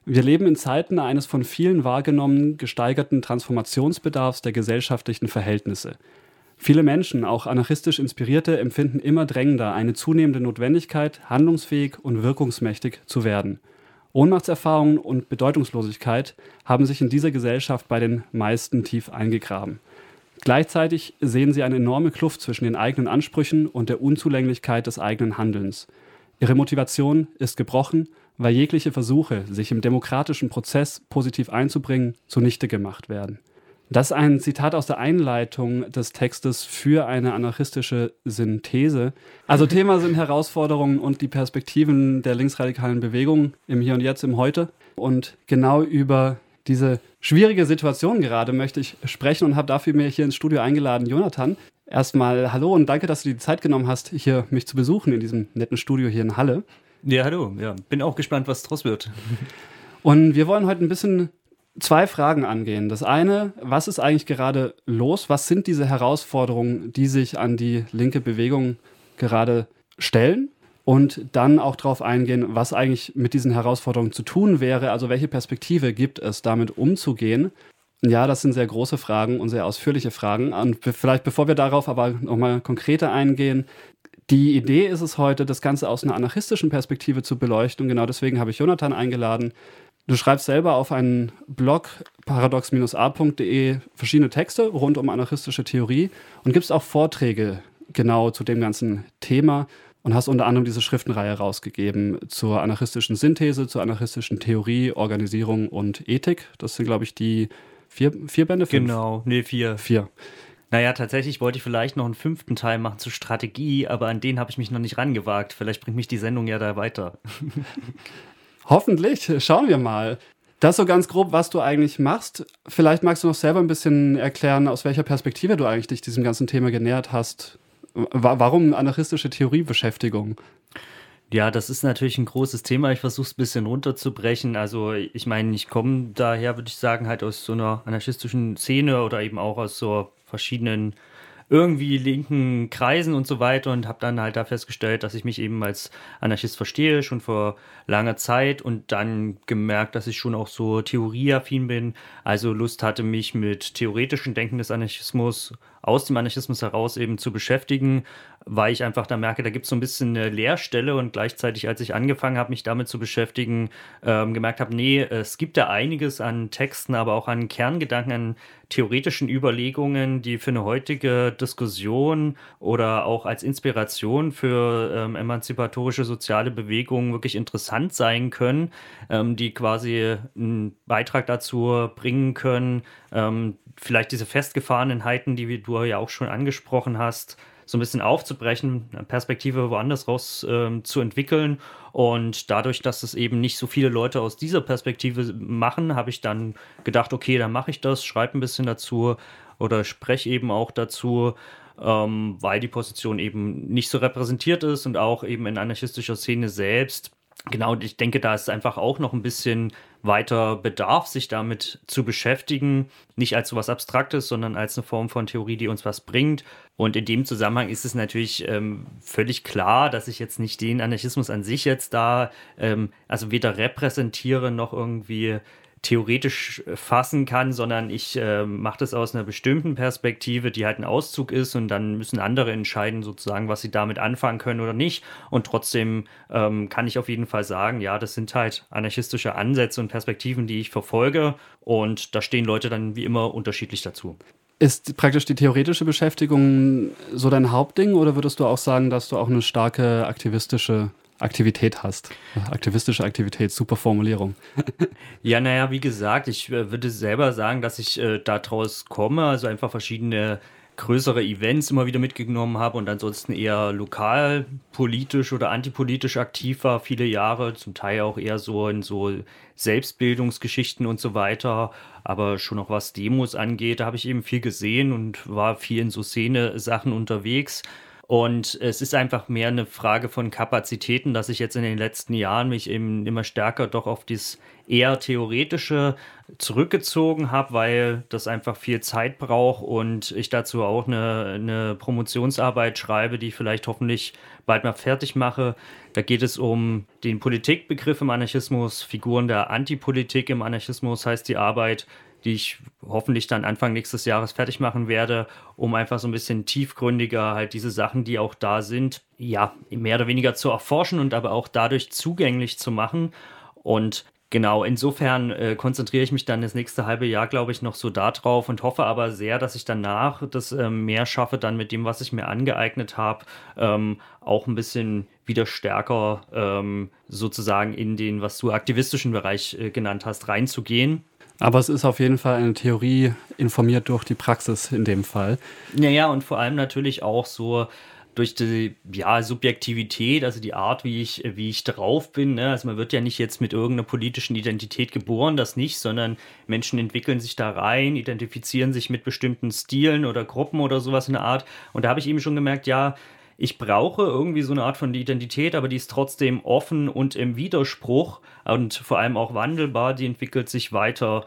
Wir leben in Zeiten eines von vielen wahrgenommenen gesteigerten Transformationsbedarfs der gesellschaftlichen Verhältnisse. Viele Menschen, auch anarchistisch Inspirierte, empfinden immer drängender eine zunehmende Notwendigkeit, handlungsfähig und wirkungsmächtig zu werden. Ohnmachtserfahrungen und Bedeutungslosigkeit haben sich in dieser Gesellschaft bei den meisten tief eingegraben. Gleichzeitig sehen sie eine enorme Kluft zwischen den eigenen Ansprüchen und der Unzulänglichkeit des eigenen Handelns. Ihre Motivation ist gebrochen, weil jegliche Versuche, sich im demokratischen Prozess positiv einzubringen, zunichte gemacht werden. Das ist ein Zitat aus der Einleitung des Textes für eine anarchistische Synthese. Also Thema sind Herausforderungen und die Perspektiven der linksradikalen Bewegung im Hier und Jetzt, im Heute. Und genau über diese schwierige Situation gerade möchte ich sprechen und habe dafür mir hier ins Studio eingeladen, Jonathan. Erstmal hallo und danke, dass du dir die Zeit genommen hast, hier mich zu besuchen in diesem netten Studio hier in Halle. Ja, hallo. Ja, bin auch gespannt, was draus wird. Und wir wollen heute ein bisschen 2 Fragen angehen. Das eine, was ist eigentlich gerade los? Was sind diese Herausforderungen, die sich an die linke Bewegung gerade stellen? Und dann auch darauf eingehen, was eigentlich mit diesen Herausforderungen zu tun wäre. Also welche Perspektive gibt es, damit umzugehen? Ja, das sind sehr große Fragen und sehr ausführliche Fragen. Und vielleicht, bevor wir darauf aber nochmal konkreter eingehen, die Idee ist es heute, das Ganze aus einer anarchistischen Perspektive zu beleuchten. Und genau deswegen habe ich Jonathan eingeladen. Du schreibst selber auf einen Blog, paradox-a.de, verschiedene Texte rund um anarchistische Theorie und gibst auch Vorträge genau zu dem ganzen Thema und hast unter anderem diese Schriftenreihe rausgegeben zur anarchistischen Synthese, zur anarchistischen Theorie, Organisierung und Ethik. Das sind, glaube ich, die 4 Bände? 5? Genau, nee, 4. 4. Naja, tatsächlich wollte ich vielleicht noch einen 5. Teil machen zur Strategie, aber an den habe ich mich noch nicht rangewagt. Vielleicht bringt mich die Sendung ja da weiter. Hoffentlich, schauen wir mal. Das so ganz grob, was du eigentlich machst. Vielleicht magst du noch selber ein bisschen erklären, aus welcher Perspektive du eigentlich dich diesem ganzen Thema genähert hast. Warum anarchistische Theoriebeschäftigung? Ja, das ist natürlich ein großes Thema. Ich versuche es ein bisschen runterzubrechen. Also ich meine, ich komme daher, würde ich sagen, halt aus so einer anarchistischen Szene oder eben auch aus so verschiedenen irgendwie linken Kreisen und so weiter und habe dann halt da festgestellt, dass ich mich eben als Anarchist verstehe, schon vor langer Zeit und dann gemerkt, dass ich schon auch so theorieaffin bin, also Lust hatte, mich mit theoretischen Denken des Anarchismus, aus dem Anarchismus heraus eben zu beschäftigen, weil ich einfach da merke, da gibt es so ein bisschen eine Leerstelle und gleichzeitig, als ich angefangen habe, mich damit zu beschäftigen, gemerkt habe, nee, es gibt da einiges an Texten, aber auch an Kerngedanken, an theoretischen Überlegungen, die für eine heutige Diskussion oder auch als Inspiration für emanzipatorische soziale Bewegungen wirklich interessant sein können, die quasi einen Beitrag dazu bringen können, vielleicht diese Festgefahrenheiten, die du ja auch schon angesprochen hast, so ein bisschen aufzubrechen, eine Perspektive woanders raus zu entwickeln. Und dadurch, dass es eben nicht so viele Leute aus dieser Perspektive machen, habe ich dann gedacht, okay, dann mache ich das, schreibe ein bisschen dazu oder spreche eben auch dazu, weil die Position eben nicht so repräsentiert ist und auch eben in anarchistischer Szene selbst. Genau, und ich denke, da ist einfach auch noch ein bisschen weiter Bedarf, sich damit zu beschäftigen. Nicht als so was Abstraktes, sondern als eine Form von Theorie, die uns was bringt. Und in dem Zusammenhang ist es natürlich völlig klar, dass ich jetzt nicht den Anarchismus an sich jetzt da also weder repräsentiere noch irgendwie theoretisch fassen kann, sondern ich mache das aus einer bestimmten Perspektive, die halt ein Auszug ist und dann müssen andere entscheiden sozusagen, was sie damit anfangen können oder nicht und trotzdem kann ich auf jeden Fall sagen, ja, das sind halt anarchistische Ansätze und Perspektiven, die ich verfolge und da stehen Leute dann wie immer unterschiedlich dazu. Ist praktisch die theoretische Beschäftigung so dein Hauptding oder würdest du auch sagen, dass du auch eine starke aktivistische Aktivität hast? Aktivistische Aktivität, super Formulierung. Ja, naja, wie gesagt, ich würde selber sagen, dass ich daraus komme, also einfach verschiedene größere Events immer wieder mitgenommen habe und ansonsten eher lokal politisch oder antipolitisch aktiv war, viele Jahre, zum Teil auch eher so in so Selbstbildungsgeschichten und so weiter, aber schon auch was Demos angeht, da habe ich eben viel gesehen und war viel in so Szene-Sachen unterwegs. Und es ist einfach mehr eine Frage von Kapazitäten, dass ich jetzt in den letzten Jahren mich eben immer stärker doch auf dieses eher Theoretische zurückgezogen habe, weil das einfach viel Zeit braucht und ich dazu auch eine Promotionsarbeit schreibe, die ich vielleicht hoffentlich bald mal fertig mache. Da geht es um den Politikbegriff im Anarchismus, Figuren der Antipolitik im Anarchismus, heißt die Arbeit, die ich hoffentlich dann Anfang nächstes Jahres fertig machen werde, um einfach so ein bisschen tiefgründiger halt diese Sachen, die auch da sind, ja, mehr oder weniger zu erforschen und aber auch dadurch zugänglich zu machen. Und genau, insofern konzentriere ich mich dann das nächste halbe Jahr, glaube ich, noch so darauf und hoffe aber sehr, dass ich danach das mehr schaffe, dann mit dem, was ich mir angeeignet habe, auch ein bisschen wieder stärker sozusagen in den, was du aktivistischen Bereich genannt hast, reinzugehen. Aber es ist auf jeden Fall eine Theorie informiert durch die Praxis in dem Fall. Naja, und vor allem natürlich auch so durch die Subjektivität, also die Art, wie ich drauf bin. Ne? Also man wird ja nicht jetzt mit irgendeiner politischen Identität geboren, das nicht, sondern Menschen entwickeln sich da rein, identifizieren sich mit bestimmten Stilen oder Gruppen oder sowas in der Art. Und da habe ich eben schon gemerkt, ja, ich brauche irgendwie so eine Art von Identität, aber die ist trotzdem offen und im Widerspruch und vor allem auch wandelbar, die entwickelt sich weiter.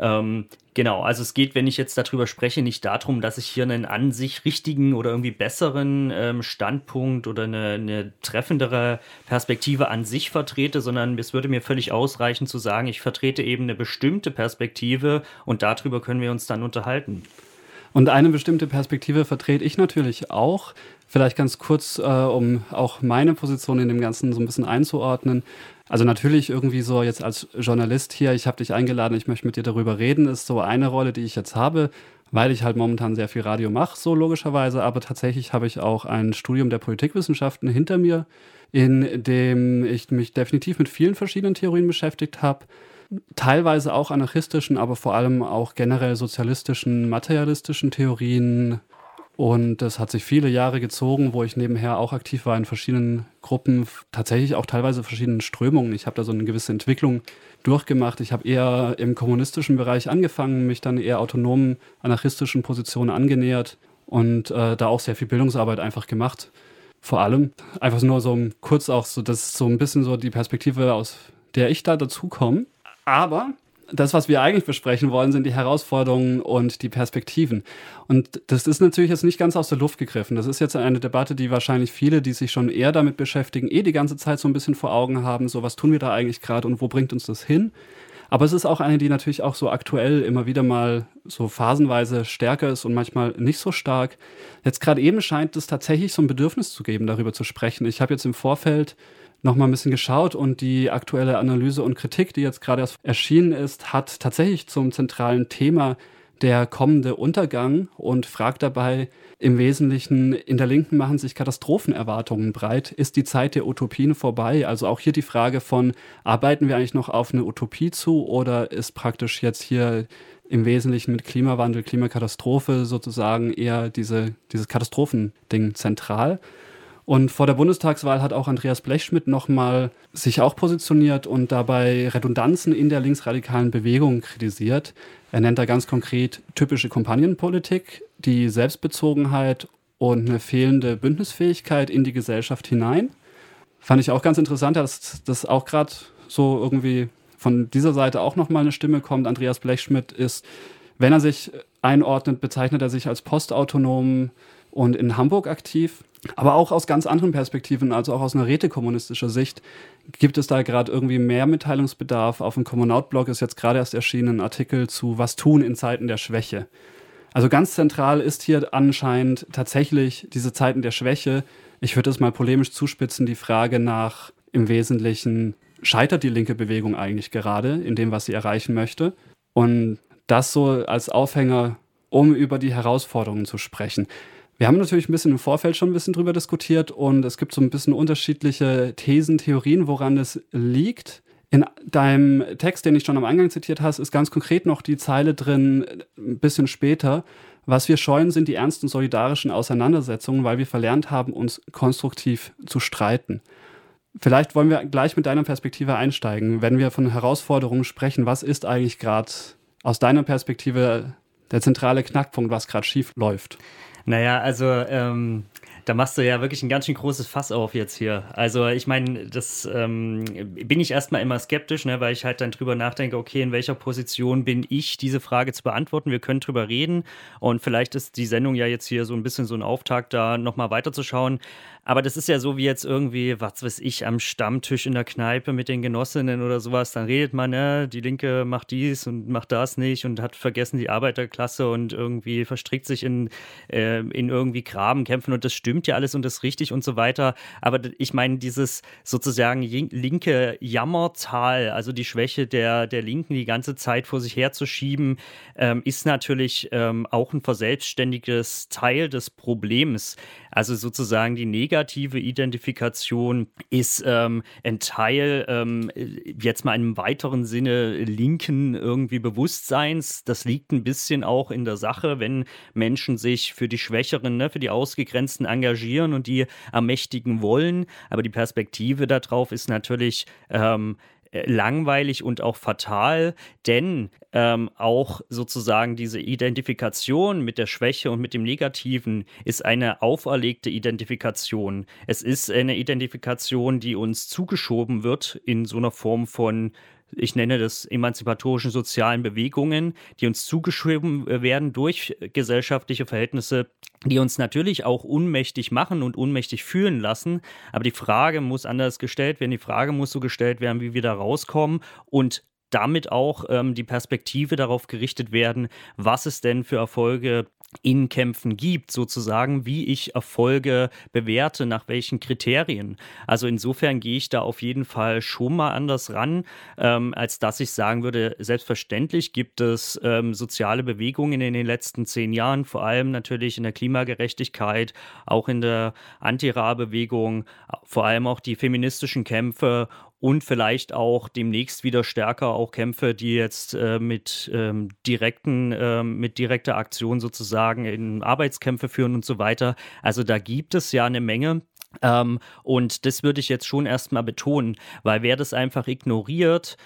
Genau, also es geht, wenn ich jetzt darüber spreche, nicht darum, dass ich hier einen an sich richtigen oder irgendwie besseren Standpunkt oder eine treffendere Perspektive an sich vertrete, sondern es würde mir völlig ausreichen zu sagen, ich vertrete eben eine bestimmte Perspektive und darüber können wir uns dann unterhalten. Und eine bestimmte Perspektive vertrete ich natürlich auch. Vielleicht ganz kurz, um auch meine Position in dem Ganzen so ein bisschen einzuordnen. Also natürlich irgendwie so jetzt als Journalist hier, ich habe dich eingeladen, ich möchte mit dir darüber reden, ist so eine Rolle, die ich jetzt habe, weil ich halt momentan sehr viel Radio mache, so logischerweise. Aber tatsächlich habe ich auch ein Studium der Politikwissenschaften hinter mir, in dem ich mich definitiv mit vielen verschiedenen Theorien beschäftigt habe. Teilweise auch anarchistischen, aber vor allem auch generell sozialistischen, materialistischen Theorien. Und das hat sich viele Jahre gezogen, wo ich nebenher auch aktiv war in verschiedenen Gruppen, tatsächlich auch teilweise verschiedenen Strömungen. Ich habe da so eine gewisse Entwicklung durchgemacht. Ich habe eher im kommunistischen Bereich angefangen, mich dann eher autonomen anarchistischen Positionen angenähert und da auch sehr viel Bildungsarbeit einfach gemacht. Vor allem einfach nur so kurz auch so, das ist so ein bisschen so die Perspektive, aus der ich da dazu komme. Aber das, was wir eigentlich besprechen wollen, sind die Herausforderungen und die Perspektiven. Und das ist natürlich jetzt nicht ganz aus der Luft gegriffen. Das ist jetzt eine Debatte, die wahrscheinlich viele, die sich schon eher damit beschäftigen, die ganze Zeit so ein bisschen vor Augen haben, so was tun wir da eigentlich gerade und wo bringt uns das hin? Aber es ist auch eine, die natürlich auch so aktuell immer wieder mal so phasenweise stärker ist und manchmal nicht so stark. Jetzt gerade eben scheint es tatsächlich so ein Bedürfnis zu geben, darüber zu sprechen. Ich habe jetzt im Vorfeld noch mal ein bisschen geschaut und die aktuelle Analyse und Kritik, die jetzt gerade erst erschienen ist, hat tatsächlich zum zentralen Thema der kommende Untergang und fragt dabei im Wesentlichen, in der Linken machen sich Katastrophenerwartungen breit. Ist die Zeit der Utopien vorbei? Also auch hier die Frage von, arbeiten wir eigentlich noch auf eine Utopie zu oder ist praktisch jetzt hier im Wesentlichen mit Klimawandel, Klimakatastrophe sozusagen eher dieses Katastrophending zentral? Und vor der Bundestagswahl hat auch Andreas Blechschmidt nochmal sich auch positioniert und dabei Redundanzen in der linksradikalen Bewegung kritisiert. Er nennt da ganz konkret typische Kampagnenpolitik, die Selbstbezogenheit und eine fehlende Bündnisfähigkeit in die Gesellschaft hinein. Fand ich auch ganz interessant, dass das auch gerade so irgendwie von dieser Seite auch nochmal eine Stimme kommt. Andreas Blechschmidt ist, wenn er sich einordnet, bezeichnet er sich als postautonom und in Hamburg aktiv. Aber auch aus ganz anderen Perspektiven, also auch aus einer rätekommunistischer Sicht, gibt es da gerade irgendwie mehr Mitteilungsbedarf. Auf dem Kommunaut-Blog ist jetzt gerade erst erschienen ein Artikel zu Was tun in Zeiten der Schwäche. Also ganz zentral ist hier anscheinend tatsächlich diese Zeiten der Schwäche. Ich würde es mal polemisch zuspitzen, die Frage nach im Wesentlichen, scheitert die linke Bewegung eigentlich gerade in dem, was sie erreichen möchte? Und das so als Aufhänger, um über die Herausforderungen zu sprechen. Wir haben natürlich ein bisschen im Vorfeld schon ein bisschen drüber diskutiert und es gibt so ein bisschen unterschiedliche Thesen, Theorien, woran es liegt. In deinem Text, den ich schon am Eingang zitiert habe, ist ganz konkret noch die Zeile drin, ein bisschen später. Was wir scheuen, sind die ernsten solidarischen Auseinandersetzungen, weil wir verlernt haben, uns konstruktiv zu streiten. Vielleicht wollen wir gleich mit deiner Perspektive einsteigen. Wenn wir von Herausforderungen sprechen, was ist eigentlich gerade aus deiner Perspektive der zentrale Knackpunkt, was gerade schief läuft? Naja, also Da machst du ja wirklich ein ganz schön großes Fass auf jetzt hier. Also ich meine, das bin ich erstmal immer skeptisch, ne, weil ich halt dann drüber nachdenke, okay, in welcher Position bin ich, diese Frage zu beantworten? Wir können drüber reden und vielleicht ist die Sendung ja jetzt hier so ein bisschen so ein Auftakt, da nochmal weiterzuschauen. Aber das ist ja so wie jetzt irgendwie, was weiß ich, am Stammtisch in der Kneipe mit den Genossinnen oder sowas. Dann redet man, ne, die Linke macht dies und macht das nicht und hat vergessen die Arbeiterklasse und irgendwie verstrickt sich in irgendwie Grabenkämpfen und das stimmt ja alles und das ist richtig und so weiter. Aber ich meine, dieses sozusagen linke Jammertal, also die Schwäche der Linken die ganze Zeit vor sich herzuschieben, ist natürlich auch ein verselbstständiges Teil des Problems. Also sozusagen die negative Identifikation ist ein Teil, jetzt mal im weiteren Sinne linken irgendwie Bewusstseins. Das liegt ein bisschen auch in der Sache, wenn Menschen sich für die Schwächeren, ne, für die Ausgegrenzten engagieren und die ermächtigen wollen. Aber die Perspektive darauf ist natürlich langweilig und auch fatal, denn auch sozusagen diese Identifikation mit der Schwäche und mit dem Negativen ist eine auferlegte Identifikation. Es ist eine Identifikation, die uns zugeschoben wird in so einer Form von, ich nenne das emanzipatorischen sozialen Bewegungen, die uns zugeschoben werden durch gesellschaftliche Verhältnisse, die uns natürlich auch ohnmächtig machen und ohnmächtig fühlen lassen. Aber die Frage muss anders gestellt werden. Die Frage muss so gestellt werden, wie wir da rauskommen und damit auch die Perspektive darauf gerichtet werden, was es denn für Erfolge in Kämpfen gibt, sozusagen, wie ich Erfolge bewerte, nach welchen Kriterien. Also insofern gehe ich da auf jeden Fall schon mal anders ran, als dass ich sagen würde, selbstverständlich gibt es soziale Bewegungen in den letzten 10 Jahren, vor allem natürlich in der Klimagerechtigkeit, auch in der Anti-Ra-Bewegung, vor allem auch die feministischen Kämpfe und vielleicht auch demnächst wieder stärker auch Kämpfe, die jetzt mit direkter Aktion sozusagen in Arbeitskämpfe führen und so weiter. Also da gibt es ja eine Menge. Und das würde ich jetzt schon erstmal betonen, weil wer das einfach ignoriert,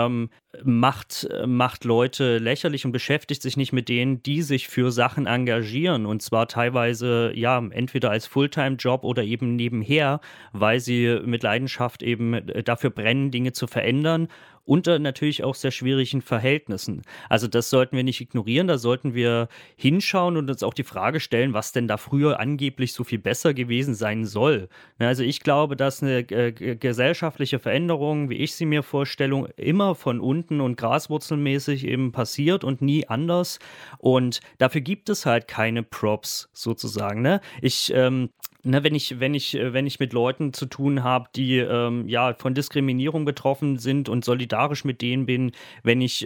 macht Leute lächerlich und beschäftigt sich nicht mit denen, die sich für Sachen engagieren und zwar teilweise ja entweder als Fulltime-Job oder eben nebenher, weil sie mit Leidenschaft eben dafür brennen, Dinge zu verändern. Unter natürlich auch sehr schwierigen Verhältnissen. Also das sollten wir nicht ignorieren, da sollten wir hinschauen und uns auch die Frage stellen, was denn da früher angeblich so viel besser gewesen sein soll. Also ich glaube, dass eine gesellschaftliche Veränderung, wie ich sie mir vorstelle, immer von unten und graswurzelmäßig eben passiert und nie anders. Und dafür gibt es halt keine Props sozusagen. Ne? Wenn ich mit Leuten zu tun habe, die ja von Diskriminierung betroffen sind und solidarisch mit denen bin, wenn ich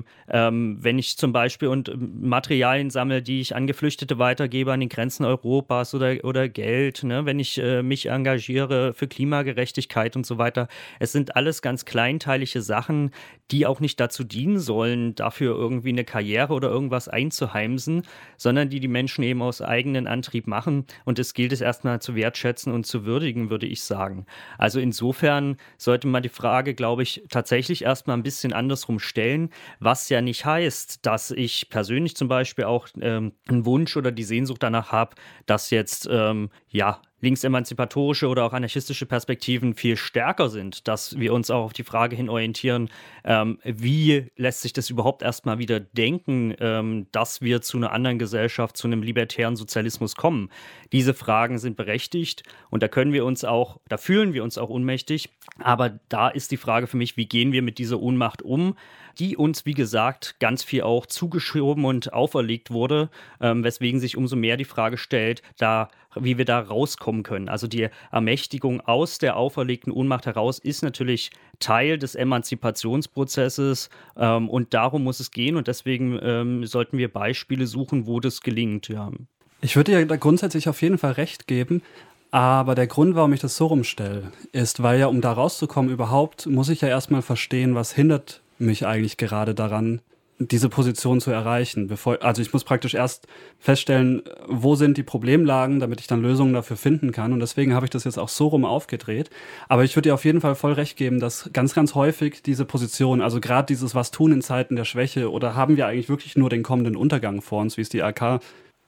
zum Beispiel Materialien sammle, die ich an Geflüchtete weitergebe an den Grenzen Europas oder Geld, ne, wenn ich mich engagiere für Klimagerechtigkeit und so weiter. Es sind alles ganz kleinteilige Sachen, die auch nicht dazu dienen sollen, dafür irgendwie eine Karriere oder irgendwas einzuheimsen, sondern die Menschen eben aus eigenen Antrieb machen und es gilt es erstmal zu wertschätzen und zu würdigen, würde ich sagen. Also insofern sollte man die Frage, glaube ich, tatsächlich erstmal ein bisschen andersrum stellen, was ja nicht heißt, dass ich persönlich zum Beispiel auch einen Wunsch oder die Sehnsucht danach habe, dass jetzt linksemanzipatorische oder auch anarchistische Perspektiven viel stärker sind, dass wir uns auch auf die Frage hin orientieren, wie lässt sich das überhaupt erstmal wieder denken, dass wir zu einer anderen Gesellschaft, zu einem libertären Sozialismus kommen. Diese Fragen sind berechtigt und da fühlen wir uns auch ohnmächtig, aber da ist die Frage für mich, wie gehen wir mit dieser Ohnmacht um, die uns, wie gesagt, ganz viel auch zugeschoben und auferlegt wurde, weswegen sich umso mehr die Frage stellt, wie wir da rauskommen können. Also die Ermächtigung aus der auferlegten Ohnmacht heraus ist natürlich Teil des Emanzipationsprozesses und darum muss es gehen und deswegen sollten wir Beispiele suchen, wo das gelingt. Ja. Ich würde dir da grundsätzlich auf jeden Fall recht geben, aber der Grund, warum ich das so rumstelle, ist, weil ja, um da rauszukommen überhaupt, muss ich ja erstmal verstehen, was hindert mich eigentlich gerade daran, diese Position zu erreichen. Also ich muss praktisch erst feststellen, wo sind die Problemlagen, damit ich dann Lösungen dafür finden kann. Und deswegen habe ich das jetzt auch so rum aufgedreht. Aber ich würde dir auf jeden Fall voll recht geben, dass ganz, ganz häufig diese Position, also gerade dieses Was tun in Zeiten der Schwäche, oder haben wir eigentlich wirklich nur den kommenden Untergang vor uns, wie es die AK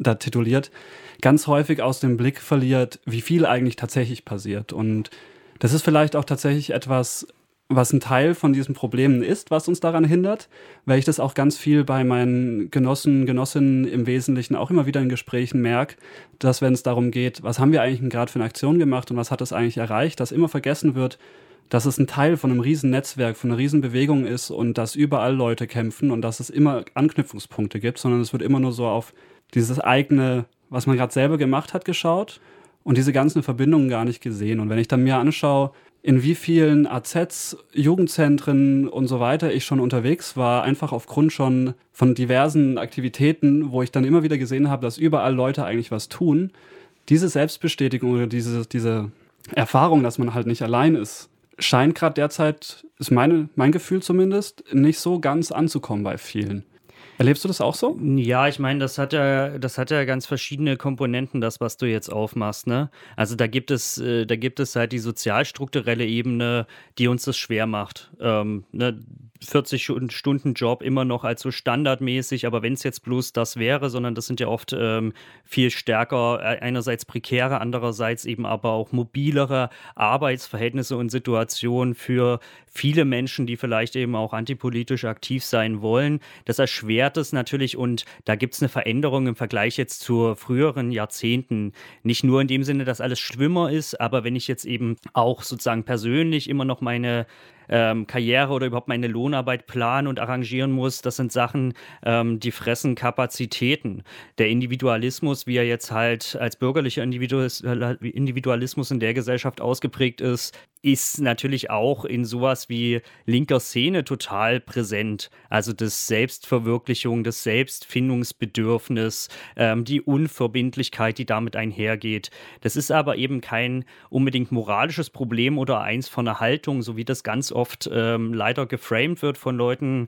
da tituliert, ganz häufig aus dem Blick verliert, wie viel eigentlich tatsächlich passiert. Und das ist vielleicht auch tatsächlich etwas, was ein Teil von diesen Problemen ist, was uns daran hindert, weil ich das auch ganz viel bei meinen Genossinnen im Wesentlichen auch immer wieder in Gesprächen merke, dass wenn es darum geht, was haben wir eigentlich gerade für eine Aktion gemacht und was hat das eigentlich erreicht, dass immer vergessen wird, dass es ein Teil von einem riesen Netzwerk, von einer riesen Bewegung ist und dass überall Leute kämpfen und dass es immer Anknüpfungspunkte gibt, sondern es wird immer nur so auf dieses eigene, was man gerade selber gemacht hat, geschaut und diese ganzen Verbindungen gar nicht gesehen. Und wenn ich dann mir anschaue, in wie vielen AZs, Jugendzentren und so weiter ich schon unterwegs war, einfach aufgrund schon von diversen Aktivitäten, wo ich dann immer wieder gesehen habe, dass überall Leute eigentlich was tun, diese Selbstbestätigung oder diese Erfahrung, dass man halt nicht allein ist, scheint gerade derzeit, ist mein Gefühl zumindest, nicht so ganz anzukommen bei vielen. Erlebst du das auch so? Ja, ich meine, das hat ja ganz verschiedene Komponenten, das, was du jetzt aufmachst, ne? Also da gibt es halt die sozialstrukturelle Ebene, die uns das schwer macht. Ne? 40-Stunden-Job immer noch als so standardmäßig, aber wenn es jetzt bloß das wäre, sondern das sind ja oft viel stärker, einerseits prekäre, andererseits eben aber auch mobilere Arbeitsverhältnisse und Situationen für viele Menschen, die vielleicht eben auch antipolitisch aktiv sein wollen. Das erschwert es natürlich und da gibt es eine Veränderung im Vergleich jetzt zu früheren Jahrzehnten. Nicht nur in dem Sinne, dass alles schlimmer ist, aber wenn ich jetzt eben auch sozusagen persönlich immer noch meine Karriere oder überhaupt meine Lohnarbeit planen und arrangieren muss, das sind Sachen, die fressen Kapazitäten. Der Individualismus, wie er jetzt halt als bürgerlicher Individualismus in der Gesellschaft ausgeprägt ist natürlich auch in sowas wie linker Szene total präsent. Also das Selbstverwirklichung, das Selbstfindungsbedürfnis, die Unverbindlichkeit, die damit einhergeht. Das ist aber eben kein unbedingt moralisches Problem oder eins von einer Haltung, so wie das ganz oft leider geframed wird von Leuten,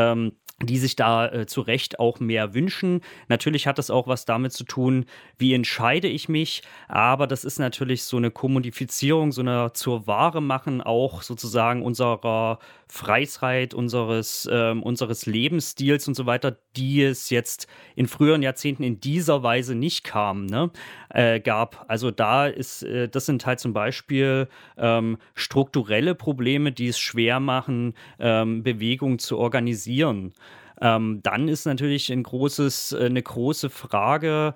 die sich da zu Recht auch mehr wünschen. Natürlich hat das auch was damit zu tun, wie entscheide ich mich, aber das ist natürlich so eine Kommodifizierung, so eine zur Ware machen auch sozusagen unserer Freizeit, unseres Lebensstils und so weiter, die es jetzt in früheren Jahrzehnten in dieser Weise nicht gab. Also das sind halt zum Beispiel strukturelle Probleme, die es schwer machen, Bewegung zu organisieren. Dann ist natürlich eine große Frage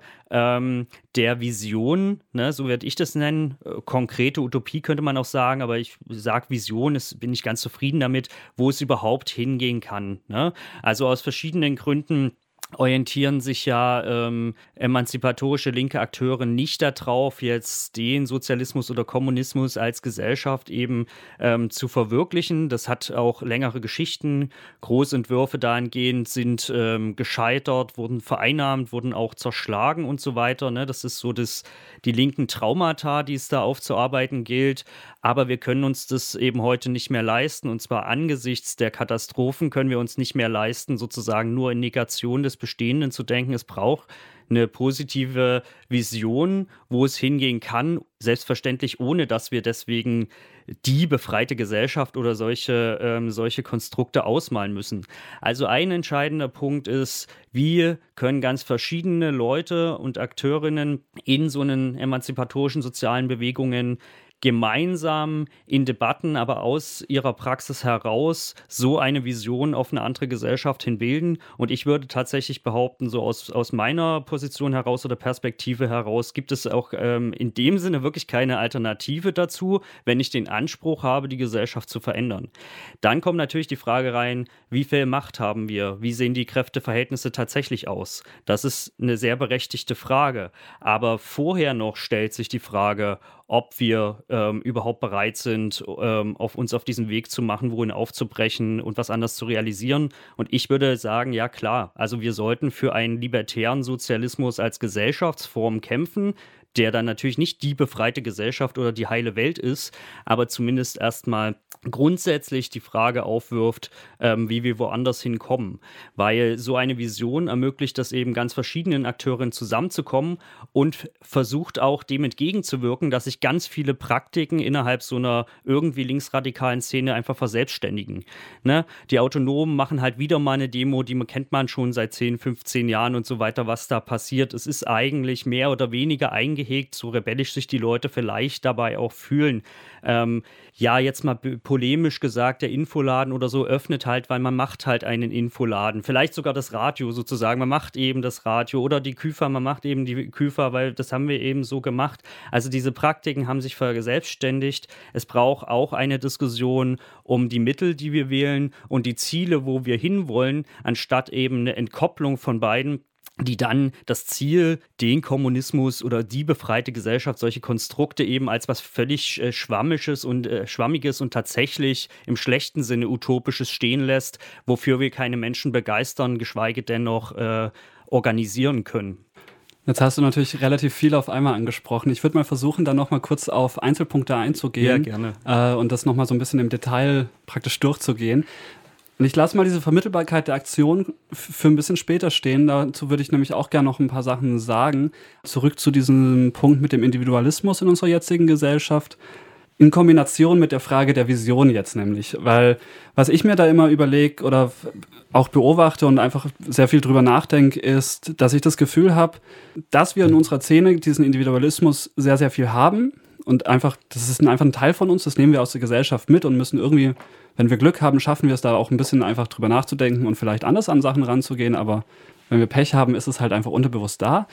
der Vision, ne, so werde ich das nennen. Konkrete Utopie könnte man auch sagen, aber ich sage Vision, bin ich ganz zufrieden damit, wo es überhaupt hingehen kann. Ne? Also aus verschiedenen Gründen orientieren sich ja emanzipatorische linke Akteure nicht darauf, jetzt den Sozialismus oder Kommunismus als Gesellschaft eben zu verwirklichen. Das hat auch längere Geschichten. Großentwürfe dahingehend sind gescheitert, wurden vereinnahmt, wurden auch zerschlagen und so weiter. Ne? Das ist so die linken Traumata, die es da aufzuarbeiten gilt. Aber wir können uns das eben heute nicht mehr leisten. Und zwar angesichts der Katastrophen können wir uns nicht mehr leisten, sozusagen nur in Negation des Bestehenden zu denken. Es braucht eine positive Vision, wo es hingehen kann, selbstverständlich ohne, dass wir deswegen die befreite Gesellschaft oder solche Konstrukte ausmalen müssen. Also ein entscheidender Punkt ist, wie können ganz verschiedene Leute und Akteurinnen in so einen emanzipatorischen sozialen Bewegungen gemeinsam in Debatten, aber aus ihrer Praxis heraus so eine Vision auf eine andere Gesellschaft hin bilden. Und ich würde tatsächlich behaupten, so aus meiner Position heraus oder Perspektive heraus gibt es auch in dem Sinne wirklich keine Alternative dazu, wenn ich den Anspruch habe, die Gesellschaft zu verändern. Dann kommt natürlich die Frage rein, wie viel Macht haben wir? Wie sehen die Kräfteverhältnisse tatsächlich aus? Das ist eine sehr berechtigte Frage. Aber vorher noch stellt sich die Frage, ob wir überhaupt bereit sind, uns auf diesen Weg zu machen, wohin aufzubrechen und was anderes zu realisieren. Und ich würde sagen, ja klar, also wir sollten für einen libertären Sozialismus als Gesellschaftsform kämpfen, der dann natürlich nicht die befreite Gesellschaft oder die heile Welt ist, aber zumindest erstmal grundsätzlich die Frage aufwirft, wie wir woanders hinkommen. Weil so eine Vision ermöglicht das eben ganz verschiedenen Akteuren zusammenzukommen und versucht auch dem entgegenzuwirken, dass sich ganz viele Praktiken innerhalb so einer irgendwie linksradikalen Szene einfach verselbstständigen. Ne? Die Autonomen machen halt wieder mal eine Demo, die kennt man schon seit 10, 15 Jahren und so weiter, was da passiert. Es ist eigentlich mehr oder weniger eingehegt, so rebellisch sich die Leute vielleicht dabei auch fühlen. Ja, jetzt mal polemisch gesagt, der Infoladen oder so öffnet halt, weil man macht halt einen Infoladen. Vielleicht sogar das Radio sozusagen, man macht eben das Radio oder die Küfer, man macht eben die Küfer, weil das haben wir eben so gemacht. Also diese Praktiken haben sich verselbstständigt. Es braucht auch eine Diskussion um die Mittel, die wir wählen und die Ziele, wo wir hinwollen, anstatt eben eine Entkopplung von beiden, die dann das Ziel, den Kommunismus oder die befreite Gesellschaft, solche Konstrukte eben als was völlig Schwammiges und tatsächlich im schlechten Sinne Utopisches stehen lässt, wofür wir keine Menschen begeistern, geschweige denn noch organisieren können. Jetzt hast du natürlich relativ viel auf einmal angesprochen. Ich würde mal versuchen, dann noch mal kurz auf Einzelpunkte einzugehen. Ja, gerne. Und das noch mal so ein bisschen im Detail praktisch durchzugehen. Und ich lasse mal diese Vermittelbarkeit der Aktion für ein bisschen später stehen. Dazu würde ich nämlich auch gerne noch ein paar Sachen sagen. Zurück zu diesem Punkt mit dem Individualismus in unserer jetzigen Gesellschaft. In Kombination mit der Frage der Vision jetzt nämlich. Weil was ich mir da immer überlege oder auch beobachte und einfach sehr viel drüber nachdenke, ist, dass ich das Gefühl habe, dass wir in unserer Szene diesen Individualismus sehr, sehr viel haben. Und einfach, das ist einfach ein Teil von uns, das nehmen wir aus der Gesellschaft mit und müssen irgendwie, wenn wir Glück haben, schaffen wir es da auch ein bisschen einfach drüber nachzudenken und vielleicht anders an Sachen ranzugehen, aber wenn wir Pech haben, ist es halt einfach unterbewusst da.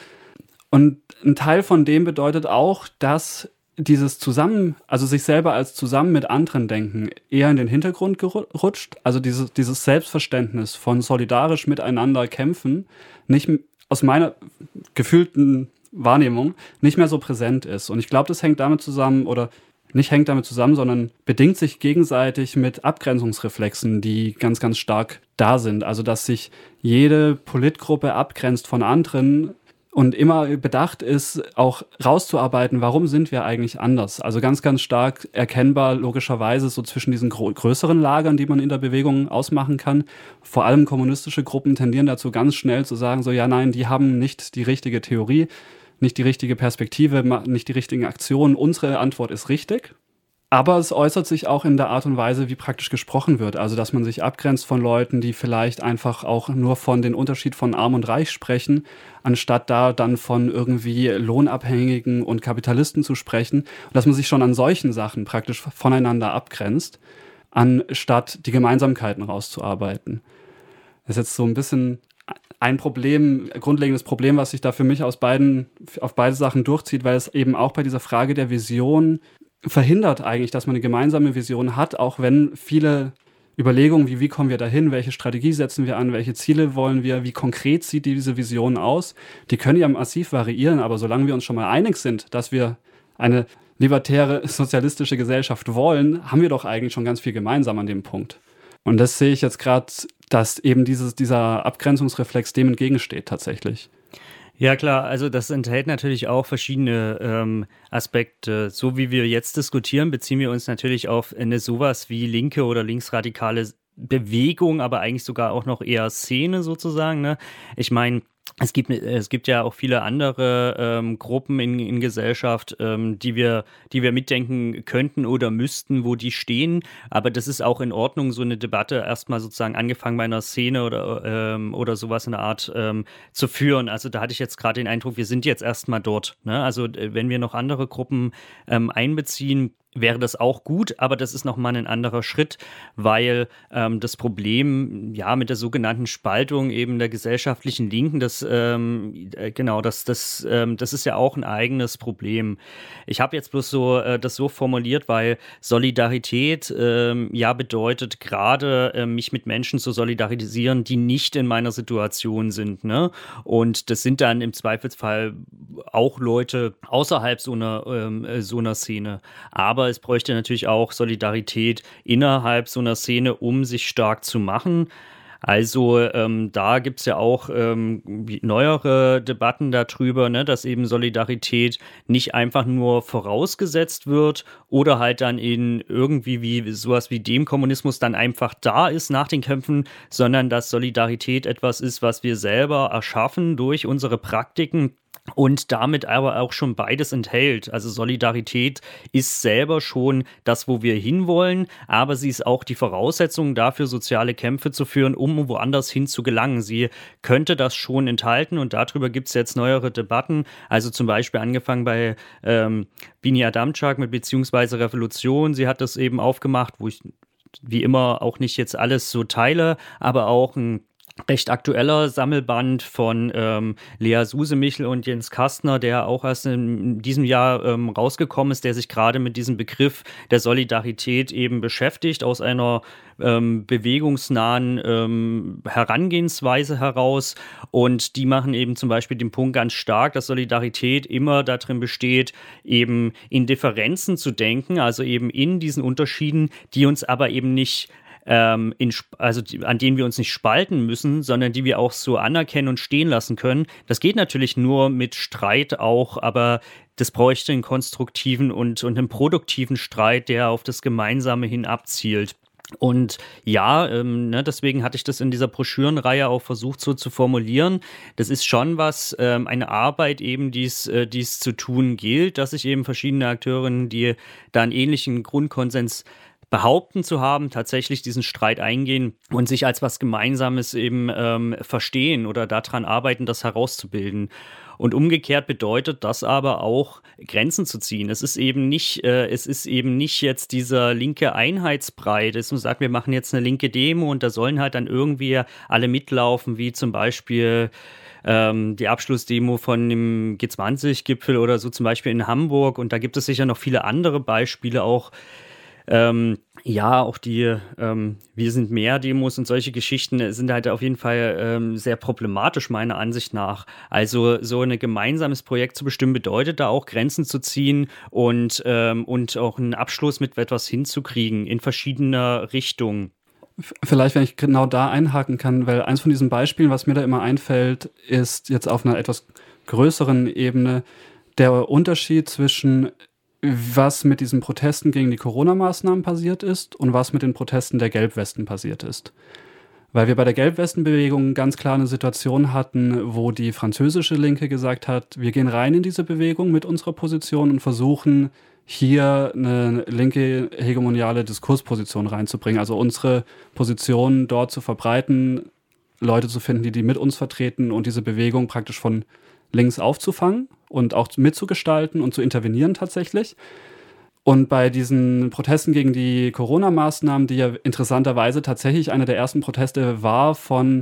Und ein Teil von dem bedeutet auch, dass dieses Zusammen, also sich selber als zusammen mit anderen denken, eher in den Hintergrund gerutscht. Also dieses Selbstverständnis von solidarisch miteinander kämpfen, nicht aus meiner gefühlten Wahrnehmung nicht mehr so präsent ist. Und ich glaube, das hängt damit zusammen, oder nicht hängt damit zusammen, sondern bedingt sich gegenseitig mit Abgrenzungsreflexen, die ganz, ganz stark da sind. Also, dass sich jede Politgruppe abgrenzt von anderen und immer bedacht ist, auch rauszuarbeiten, warum sind wir eigentlich anders. Also ganz, ganz stark erkennbar, logischerweise, so zwischen diesen größeren Lagern, die man in der Bewegung ausmachen kann. Vor allem kommunistische Gruppen tendieren dazu, ganz schnell zu sagen, so, ja, nein, die haben nicht die richtige Theorie, nicht die richtige Perspektive, nicht die richtigen Aktionen. Unsere Antwort ist richtig. Aber es äußert sich auch in der Art und Weise, wie praktisch gesprochen wird. Also, dass man sich abgrenzt von Leuten, die vielleicht einfach auch nur von den Unterschied von Arm und Reich sprechen, anstatt da dann von irgendwie Lohnabhängigen und Kapitalisten zu sprechen. Und dass man sich schon an solchen Sachen praktisch voneinander abgrenzt, anstatt die Gemeinsamkeiten rauszuarbeiten. Das ist jetzt so ein bisschen ein grundlegendes Problem, was sich da für mich auf beide Sachen durchzieht, weil es eben auch bei dieser Frage der Vision verhindert eigentlich, dass man eine gemeinsame Vision hat, auch wenn viele Überlegungen, wie kommen wir dahin, welche Strategie setzen wir an, welche Ziele wollen wir, wie konkret sieht diese Vision aus, die können ja massiv variieren, aber solange wir uns schon mal einig sind, dass wir eine libertäre, sozialistische Gesellschaft wollen, haben wir doch eigentlich schon ganz viel gemeinsam an dem Punkt. Und das sehe ich jetzt gerade, dass eben dieser Abgrenzungsreflex dem entgegensteht tatsächlich. Ja klar, also das enthält natürlich auch verschiedene Aspekte. So wie wir jetzt diskutieren, beziehen wir uns natürlich auf eine sowas wie linke oder linksradikale Bewegung, aber eigentlich sogar auch noch eher Szene sozusagen. Ne? Ich meine, es gibt ja auch viele andere Gruppen in Gesellschaft, die wir mitdenken könnten oder müssten, wo die stehen. Aber das ist auch in Ordnung, so eine Debatte erstmal sozusagen angefangen bei einer Szene oder sowas in der Art zu führen. Also da hatte ich jetzt gerade den Eindruck, wir sind jetzt erstmal dort. Ne? Also wenn wir noch andere Gruppen einbeziehen, wäre das auch gut, aber das ist nochmal ein anderer Schritt, weil das Problem ja mit der sogenannten Spaltung eben der gesellschaftlichen Linken, das ist ja auch ein eigenes Problem. Ich habe jetzt bloß das so formuliert, weil Solidarität ja bedeutet gerade mich mit Menschen zu solidarisieren, die nicht in meiner Situation sind, ne? Und das sind dann im Zweifelsfall auch Leute außerhalb so einer Szene. Aber es bräuchte natürlich auch Solidarität innerhalb so einer Szene, um sich stark zu machen. Also da gibt es ja auch neuere Debatten darüber, ne, dass eben Solidarität nicht einfach nur vorausgesetzt wird oder halt dann in irgendwie wie sowas wie dem Kommunismus dann einfach da ist nach den Kämpfen, sondern dass Solidarität etwas ist, was wir selber erschaffen durch unsere Praktiken. Und damit aber auch schon beides enthält. Also Solidarität ist selber schon das, wo wir hinwollen, aber sie ist auch die Voraussetzung dafür, soziale Kämpfe zu führen, um woanders hin zu gelangen. Sie könnte das schon enthalten und darüber gibt es jetzt neuere Debatten. Also zum Beispiel angefangen bei Bini Adamczak mit Beziehungsweise Revolution. Sie hat das eben aufgemacht, wo ich wie immer auch nicht jetzt alles so teile, aber auch ein recht aktueller Sammelband von Lea Susemichel und Jens Kastner, der auch erst in diesem Jahr rausgekommen ist, der sich gerade mit diesem Begriff der Solidarität eben beschäftigt, aus einer bewegungsnahen Herangehensweise heraus. Und die machen eben zum Beispiel den Punkt ganz stark, dass Solidarität immer darin besteht, eben in Differenzen zu denken, also eben in diesen Unterschieden, die uns aber eben nicht an denen wir uns nicht spalten müssen, sondern die wir auch so anerkennen und stehen lassen können. Das geht natürlich nur mit Streit auch, aber das bräuchte einen konstruktiven und einen produktiven Streit, der auf das Gemeinsame hin abzielt. Und ja, deswegen hatte ich das in dieser Broschürenreihe auch versucht so zu formulieren. Das ist schon was, eine Arbeit eben, die es zu tun gilt, dass sich eben verschiedene Akteurinnen, die da einen ähnlichen Grundkonsens behaupten zu haben, tatsächlich diesen Streit eingehen und sich als was Gemeinsames eben verstehen oder daran arbeiten, das herauszubilden. Und umgekehrt bedeutet das aber auch, Grenzen zu ziehen. Es ist eben nicht jetzt dieser linke Einheitsbrei, dass man sagt, wir machen jetzt eine linke Demo und da sollen halt dann irgendwie alle mitlaufen, wie zum Beispiel die Abschlussdemo von dem G20-Gipfel oder so zum Beispiel in Hamburg. Und da gibt es sicher noch viele andere Beispiele auch, auch die Wir sind mehr Demos und solche Geschichten sind halt auf jeden Fall sehr problematisch meiner Ansicht nach. Also so ein gemeinsames Projekt zu bestimmen bedeutet da auch Grenzen zu ziehen und auch einen Abschluss mit etwas hinzukriegen in verschiedener Richtung. Vielleicht, wenn ich genau da einhaken kann, weil eins von diesen Beispielen, was mir da immer einfällt, ist jetzt auf einer etwas größeren Ebene der Unterschied zwischen was mit diesen Protesten gegen die Corona-Maßnahmen passiert ist und was mit den Protesten der Gelbwesten passiert ist. Weil wir bei der Gelbwesten-Bewegung ganz klar eine Situation hatten, wo die französische Linke gesagt hat, wir gehen rein in diese Bewegung mit unserer Position und versuchen, hier eine linke hegemoniale Diskursposition reinzubringen. Also unsere Position dort zu verbreiten, Leute zu finden, die mit uns vertreten und diese Bewegung praktisch von links aufzufangen und auch mitzugestalten und zu intervenieren tatsächlich. Und bei diesen Protesten gegen die Corona-Maßnahmen, die ja interessanterweise tatsächlich einer der ersten Proteste war von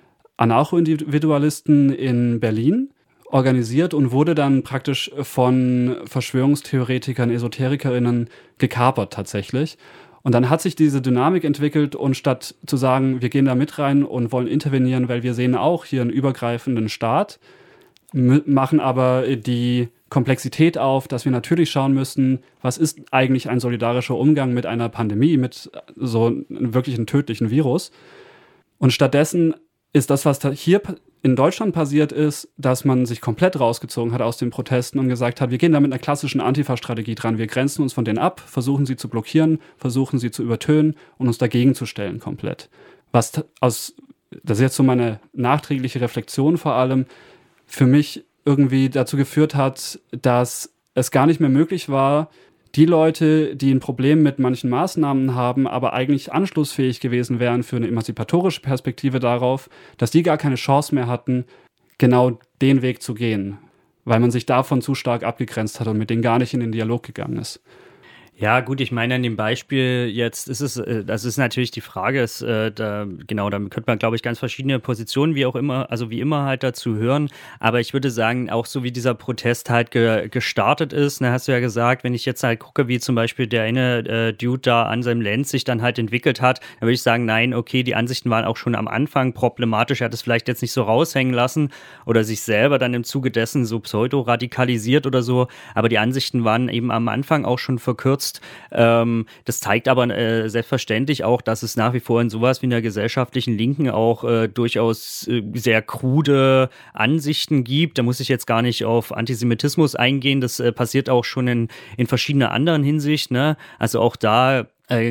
Anarcho-Individualisten in Berlin, organisiert und wurde dann praktisch von Verschwörungstheoretikern, EsoterikerInnen gekapert tatsächlich. Und dann hat sich diese Dynamik entwickelt und statt zu sagen, wir gehen da mit rein und wollen intervenieren, weil wir sehen auch hier einen übergreifenden Staat, machen aber die Komplexität auf, dass wir natürlich schauen müssen, was ist eigentlich ein solidarischer Umgang mit einer Pandemie, mit so einem wirklichen tödlichen Virus. Und stattdessen ist das, was hier in Deutschland passiert ist, dass man sich komplett rausgezogen hat aus den Protesten und gesagt hat, wir gehen da mit einer klassischen Antifa-Strategie dran. Wir grenzen uns von denen ab, versuchen sie zu blockieren, versuchen sie zu übertönen und uns dagegen zu stellen komplett. Das ist jetzt so meine nachträgliche Reflexion vor allem, für mich irgendwie dazu geführt hat, dass es gar nicht mehr möglich war, die Leute, die ein Problem mit manchen Maßnahmen haben, aber eigentlich anschlussfähig gewesen wären für eine emanzipatorische Perspektive darauf, dass die gar keine Chance mehr hatten, genau den Weg zu gehen, weil man sich davon zu stark abgegrenzt hat und mit denen gar nicht in den Dialog gegangen ist. Ja, gut, ich meine, an dem Beispiel jetzt das ist natürlich die Frage, da könnte man, glaube ich, ganz verschiedene Positionen, wie immer halt dazu hören. Aber ich würde sagen, auch so wie dieser Protest halt gestartet ist, ne, hast du ja gesagt, wenn ich jetzt halt gucke, wie zum Beispiel der eine Dude da an seinem Lenz sich dann halt entwickelt hat, dann würde ich sagen, nein, okay, die Ansichten waren auch schon am Anfang problematisch. Er hat es vielleicht jetzt nicht so raushängen lassen oder sich selber dann im Zuge dessen so pseudo-radikalisiert oder so. Aber die Ansichten waren eben am Anfang auch schon verkürzt benutzt. Das zeigt aber selbstverständlich auch, dass es nach wie vor in sowas wie einer gesellschaftlichen Linken auch durchaus sehr krude Ansichten gibt. Da muss ich jetzt gar nicht auf Antisemitismus eingehen. Das passiert auch schon in verschiedenen anderen Hinsichten. Ne? Also auch da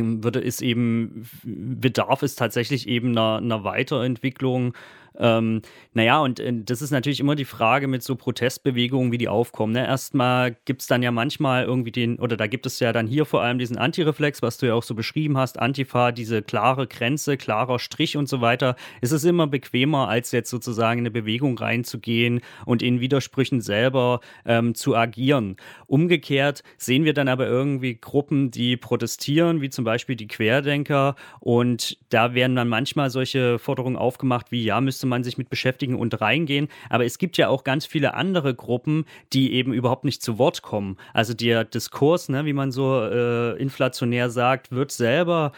bedarf es tatsächlich eben einer Weiterentwicklung. Und das ist natürlich immer die Frage mit so Protestbewegungen, wie die aufkommen. Ne? Erstmal gibt es dann ja manchmal irgendwie da gibt es ja dann hier vor allem diesen Antireflex, was du ja auch so beschrieben hast, Antifa, diese klare Grenze, klarer Strich und so weiter. Es ist immer bequemer, als jetzt sozusagen in eine Bewegung reinzugehen und in Widersprüchen selber zu agieren. Umgekehrt sehen wir dann aber irgendwie Gruppen, die protestieren, wie zum Beispiel die Querdenker, und da werden dann manchmal solche Forderungen aufgemacht wie, ja, müsste man sich mit beschäftigen und reingehen. Aber es gibt ja auch ganz viele andere Gruppen, die eben überhaupt nicht zu Wort kommen. Also der Diskurs, ne, wie man so inflationär sagt, wird selber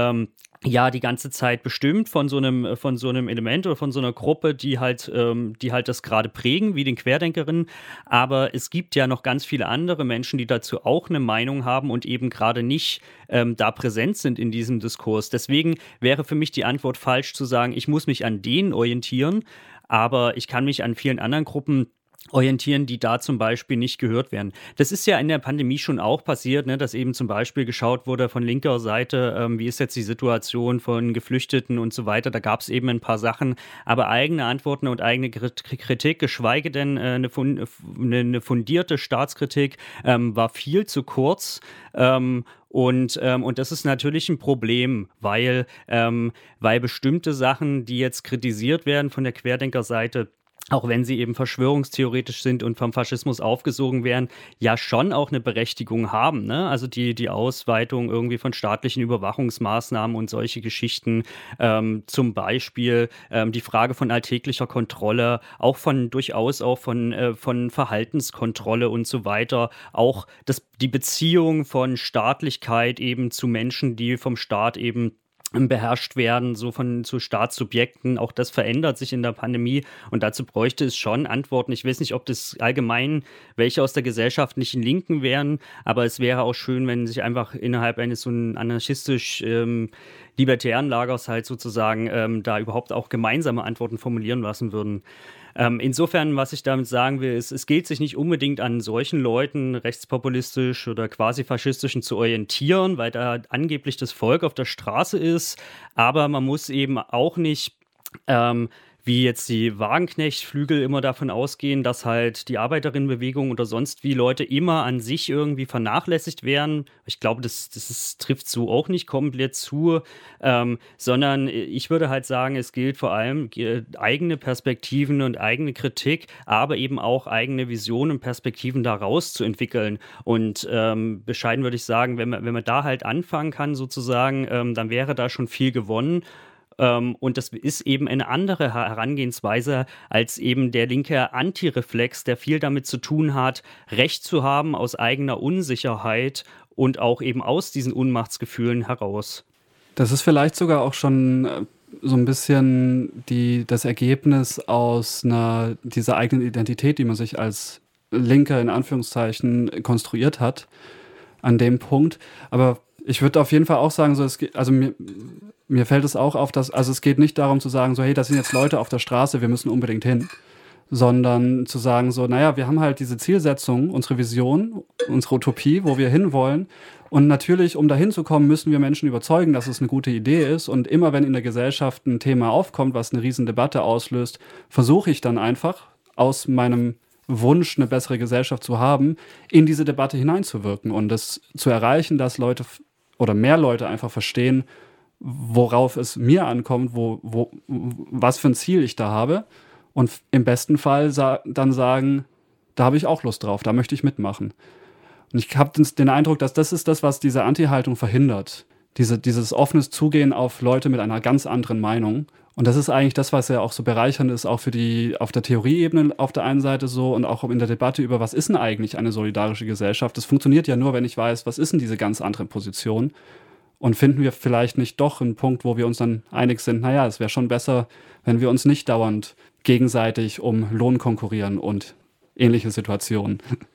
die ganze Zeit bestimmt von so einem Element oder von so einer Gruppe, die halt das gerade prägen, wie den Querdenkerinnen. Aber es gibt ja noch ganz viele andere Menschen, die dazu auch eine Meinung haben und eben gerade nicht da präsent sind in diesem Diskurs. Deswegen wäre für mich die Antwort falsch zu sagen, ich muss mich an denen orientieren, aber ich kann mich an vielen anderen Gruppen orientieren, die da zum Beispiel nicht gehört werden. Das ist ja in der Pandemie schon auch passiert, ne, dass eben zum Beispiel geschaut wurde von linker Seite, wie ist jetzt die Situation von Geflüchteten und so weiter. Da gab es eben ein paar Sachen, aber eigene Antworten und eigene Kritik, geschweige denn eine fundierte Staatskritik, war viel zu kurz. Und das ist natürlich ein Problem, weil bestimmte Sachen, die jetzt kritisiert werden von der Querdenkerseite, auch wenn sie eben verschwörungstheoretisch sind und vom Faschismus aufgesogen werden, ja schon auch eine Berechtigung haben. Ne? Also die Ausweitung irgendwie von staatlichen Überwachungsmaßnahmen und solche Geschichten, zum Beispiel die Frage von alltäglicher Kontrolle, durchaus auch von Verhaltenskontrolle und so weiter, auch die Beziehung von Staatlichkeit eben zu Menschen, die vom Staat eben beherrscht werden, zu Staatssubjekten. Auch das verändert sich in der Pandemie und dazu bräuchte es schon Antworten. Ich weiß nicht, ob das allgemein welche aus der gesellschaftlichen Linken wären, aber es wäre auch schön, wenn sich einfach innerhalb eines so anarchistisch libertären Lagers halt sozusagen da überhaupt auch gemeinsame Antworten formulieren lassen würden. Insofern, was ich damit sagen will, ist, es gilt sich nicht unbedingt an solchen Leuten rechtspopulistisch oder quasi faschistischen zu orientieren, weil da angeblich das Volk auf der Straße ist, aber man muss eben auch nicht wie jetzt die Wagenknecht-Flügel immer davon ausgehen, dass halt die Arbeiterinnenbewegung oder sonst wie Leute immer an sich irgendwie vernachlässigt werden. Ich glaube, das trifft so auch nicht komplett zu, sondern ich würde halt sagen, es gilt vor allem eigene Perspektiven und eigene Kritik, aber eben auch eigene Visionen und Perspektiven daraus zu entwickeln. Und bescheiden würde ich sagen, wenn man da halt anfangen kann sozusagen, dann wäre da schon viel gewonnen. Und das ist eben eine andere Herangehensweise als eben der linke Antireflex, der viel damit zu tun hat, Recht zu haben aus eigener Unsicherheit und auch eben aus diesen Ohnmachtsgefühlen heraus. Das ist vielleicht sogar auch schon so ein bisschen das Ergebnis aus dieser eigenen Identität, die man sich als Linker in Anführungszeichen konstruiert hat, an dem Punkt. Aber ich würde auf jeden Fall auch sagen, mir fällt es auch auf, dass, also es geht nicht darum zu sagen, so, hey, das sind jetzt Leute auf der Straße, wir müssen unbedingt hin, sondern zu sagen, so, naja, wir haben halt diese Zielsetzung, unsere Vision, unsere Utopie, wo wir hinwollen. Und natürlich, um dahin zu kommen, müssen wir Menschen überzeugen, dass es eine gute Idee ist. Und immer wenn in der Gesellschaft ein Thema aufkommt, was eine riesen Debatte auslöst, versuche ich dann einfach aus meinem Wunsch, eine bessere Gesellschaft zu haben, in diese Debatte hineinzuwirken und das zu erreichen, dass Leute oder mehr Leute einfach verstehen, worauf es mir ankommt, was für ein Ziel ich da habe und im besten Fall dann sagen, da habe ich auch Lust drauf, da möchte ich mitmachen. Und ich habe den Eindruck, dass das ist das, was diese Anti-Haltung verhindert. Dieses offenes Zugehen auf Leute mit einer ganz anderen Meinung. Und das ist eigentlich das, was ja auch so bereichernd ist, auch auf der Theorieebene auf der einen Seite so und auch in der Debatte über, was ist denn eigentlich eine solidarische Gesellschaft? Das funktioniert ja nur, wenn ich weiß, was ist denn diese ganz andere Position? Und finden wir vielleicht nicht doch einen Punkt, wo wir uns dann einig sind, naja, es wäre schon besser, wenn wir uns nicht dauernd gegenseitig um Lohn konkurrieren und ähnliche Situationen.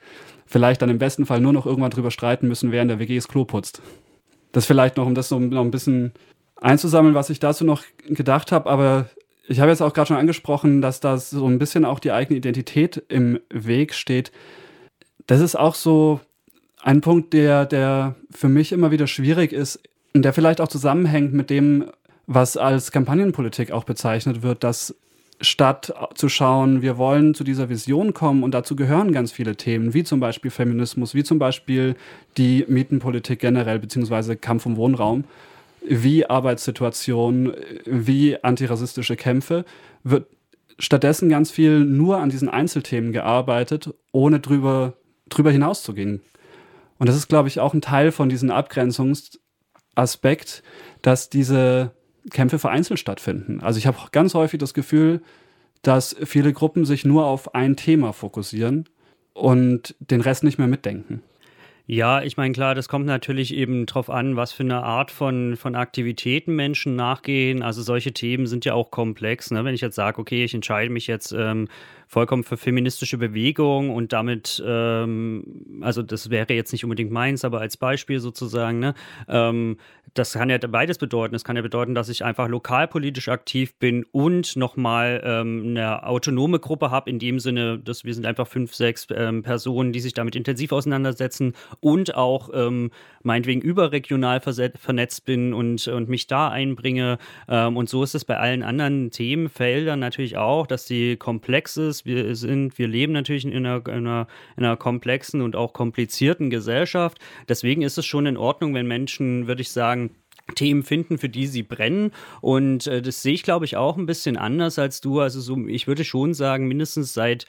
vielleicht dann im besten Fall nur noch irgendwann drüber streiten müssen, wer in der WG das Klo putzt. Das vielleicht noch, um das so noch ein bisschen einzusammeln, was ich dazu noch gedacht habe, aber ich habe jetzt auch gerade schon angesprochen, dass da so ein bisschen auch die eigene Identität im Weg steht. Das ist auch so ein Punkt, der für mich immer wieder schwierig ist und der vielleicht auch zusammenhängt mit dem, was als Kampagnenpolitik auch bezeichnet wird, dass statt zu schauen, wir wollen zu dieser Vision kommen und dazu gehören ganz viele Themen, wie zum Beispiel Feminismus, wie zum Beispiel die Mietenpolitik generell, beziehungsweise Kampf um Wohnraum, wie Arbeitssituation, wie antirassistische Kämpfe, wird stattdessen ganz viel nur an diesen Einzelthemen gearbeitet, ohne drüber hinauszugehen. Und das ist, glaube ich, auch ein Teil von diesem Abgrenzungsaspekt, dass diese Kämpfe vereinzelt stattfinden. Also ich habe ganz häufig das Gefühl, dass viele Gruppen sich nur auf ein Thema fokussieren und den Rest nicht mehr mitdenken. Ja, ich meine, klar, das kommt natürlich eben drauf an, was für eine Art von Aktivitäten Menschen nachgehen. Also solche Themen sind ja auch komplex. Ne? Wenn ich jetzt sage, okay, ich entscheide mich jetzt vollkommen für feministische Bewegung und damit, also das wäre jetzt nicht unbedingt meins, aber als Beispiel sozusagen, ne? Das kann ja beides bedeuten. Das kann ja bedeuten, dass ich einfach lokalpolitisch aktiv bin und nochmal eine autonome Gruppe habe, in dem Sinne, dass wir sind einfach 5, 6 Personen, die sich damit intensiv auseinandersetzen und auch meinetwegen überregional vernetzt bin und mich da einbringe. Und so ist es bei allen anderen Themenfeldern natürlich auch, dass die komplex ist. Wir leben natürlich in einer komplexen und auch komplizierten Gesellschaft. Deswegen ist es schon in Ordnung, wenn Menschen, würde ich sagen, Themen finden, für die sie brennen. Und das sehe ich, glaube ich, auch ein bisschen anders als du. Also so, ich würde schon sagen, mindestens seit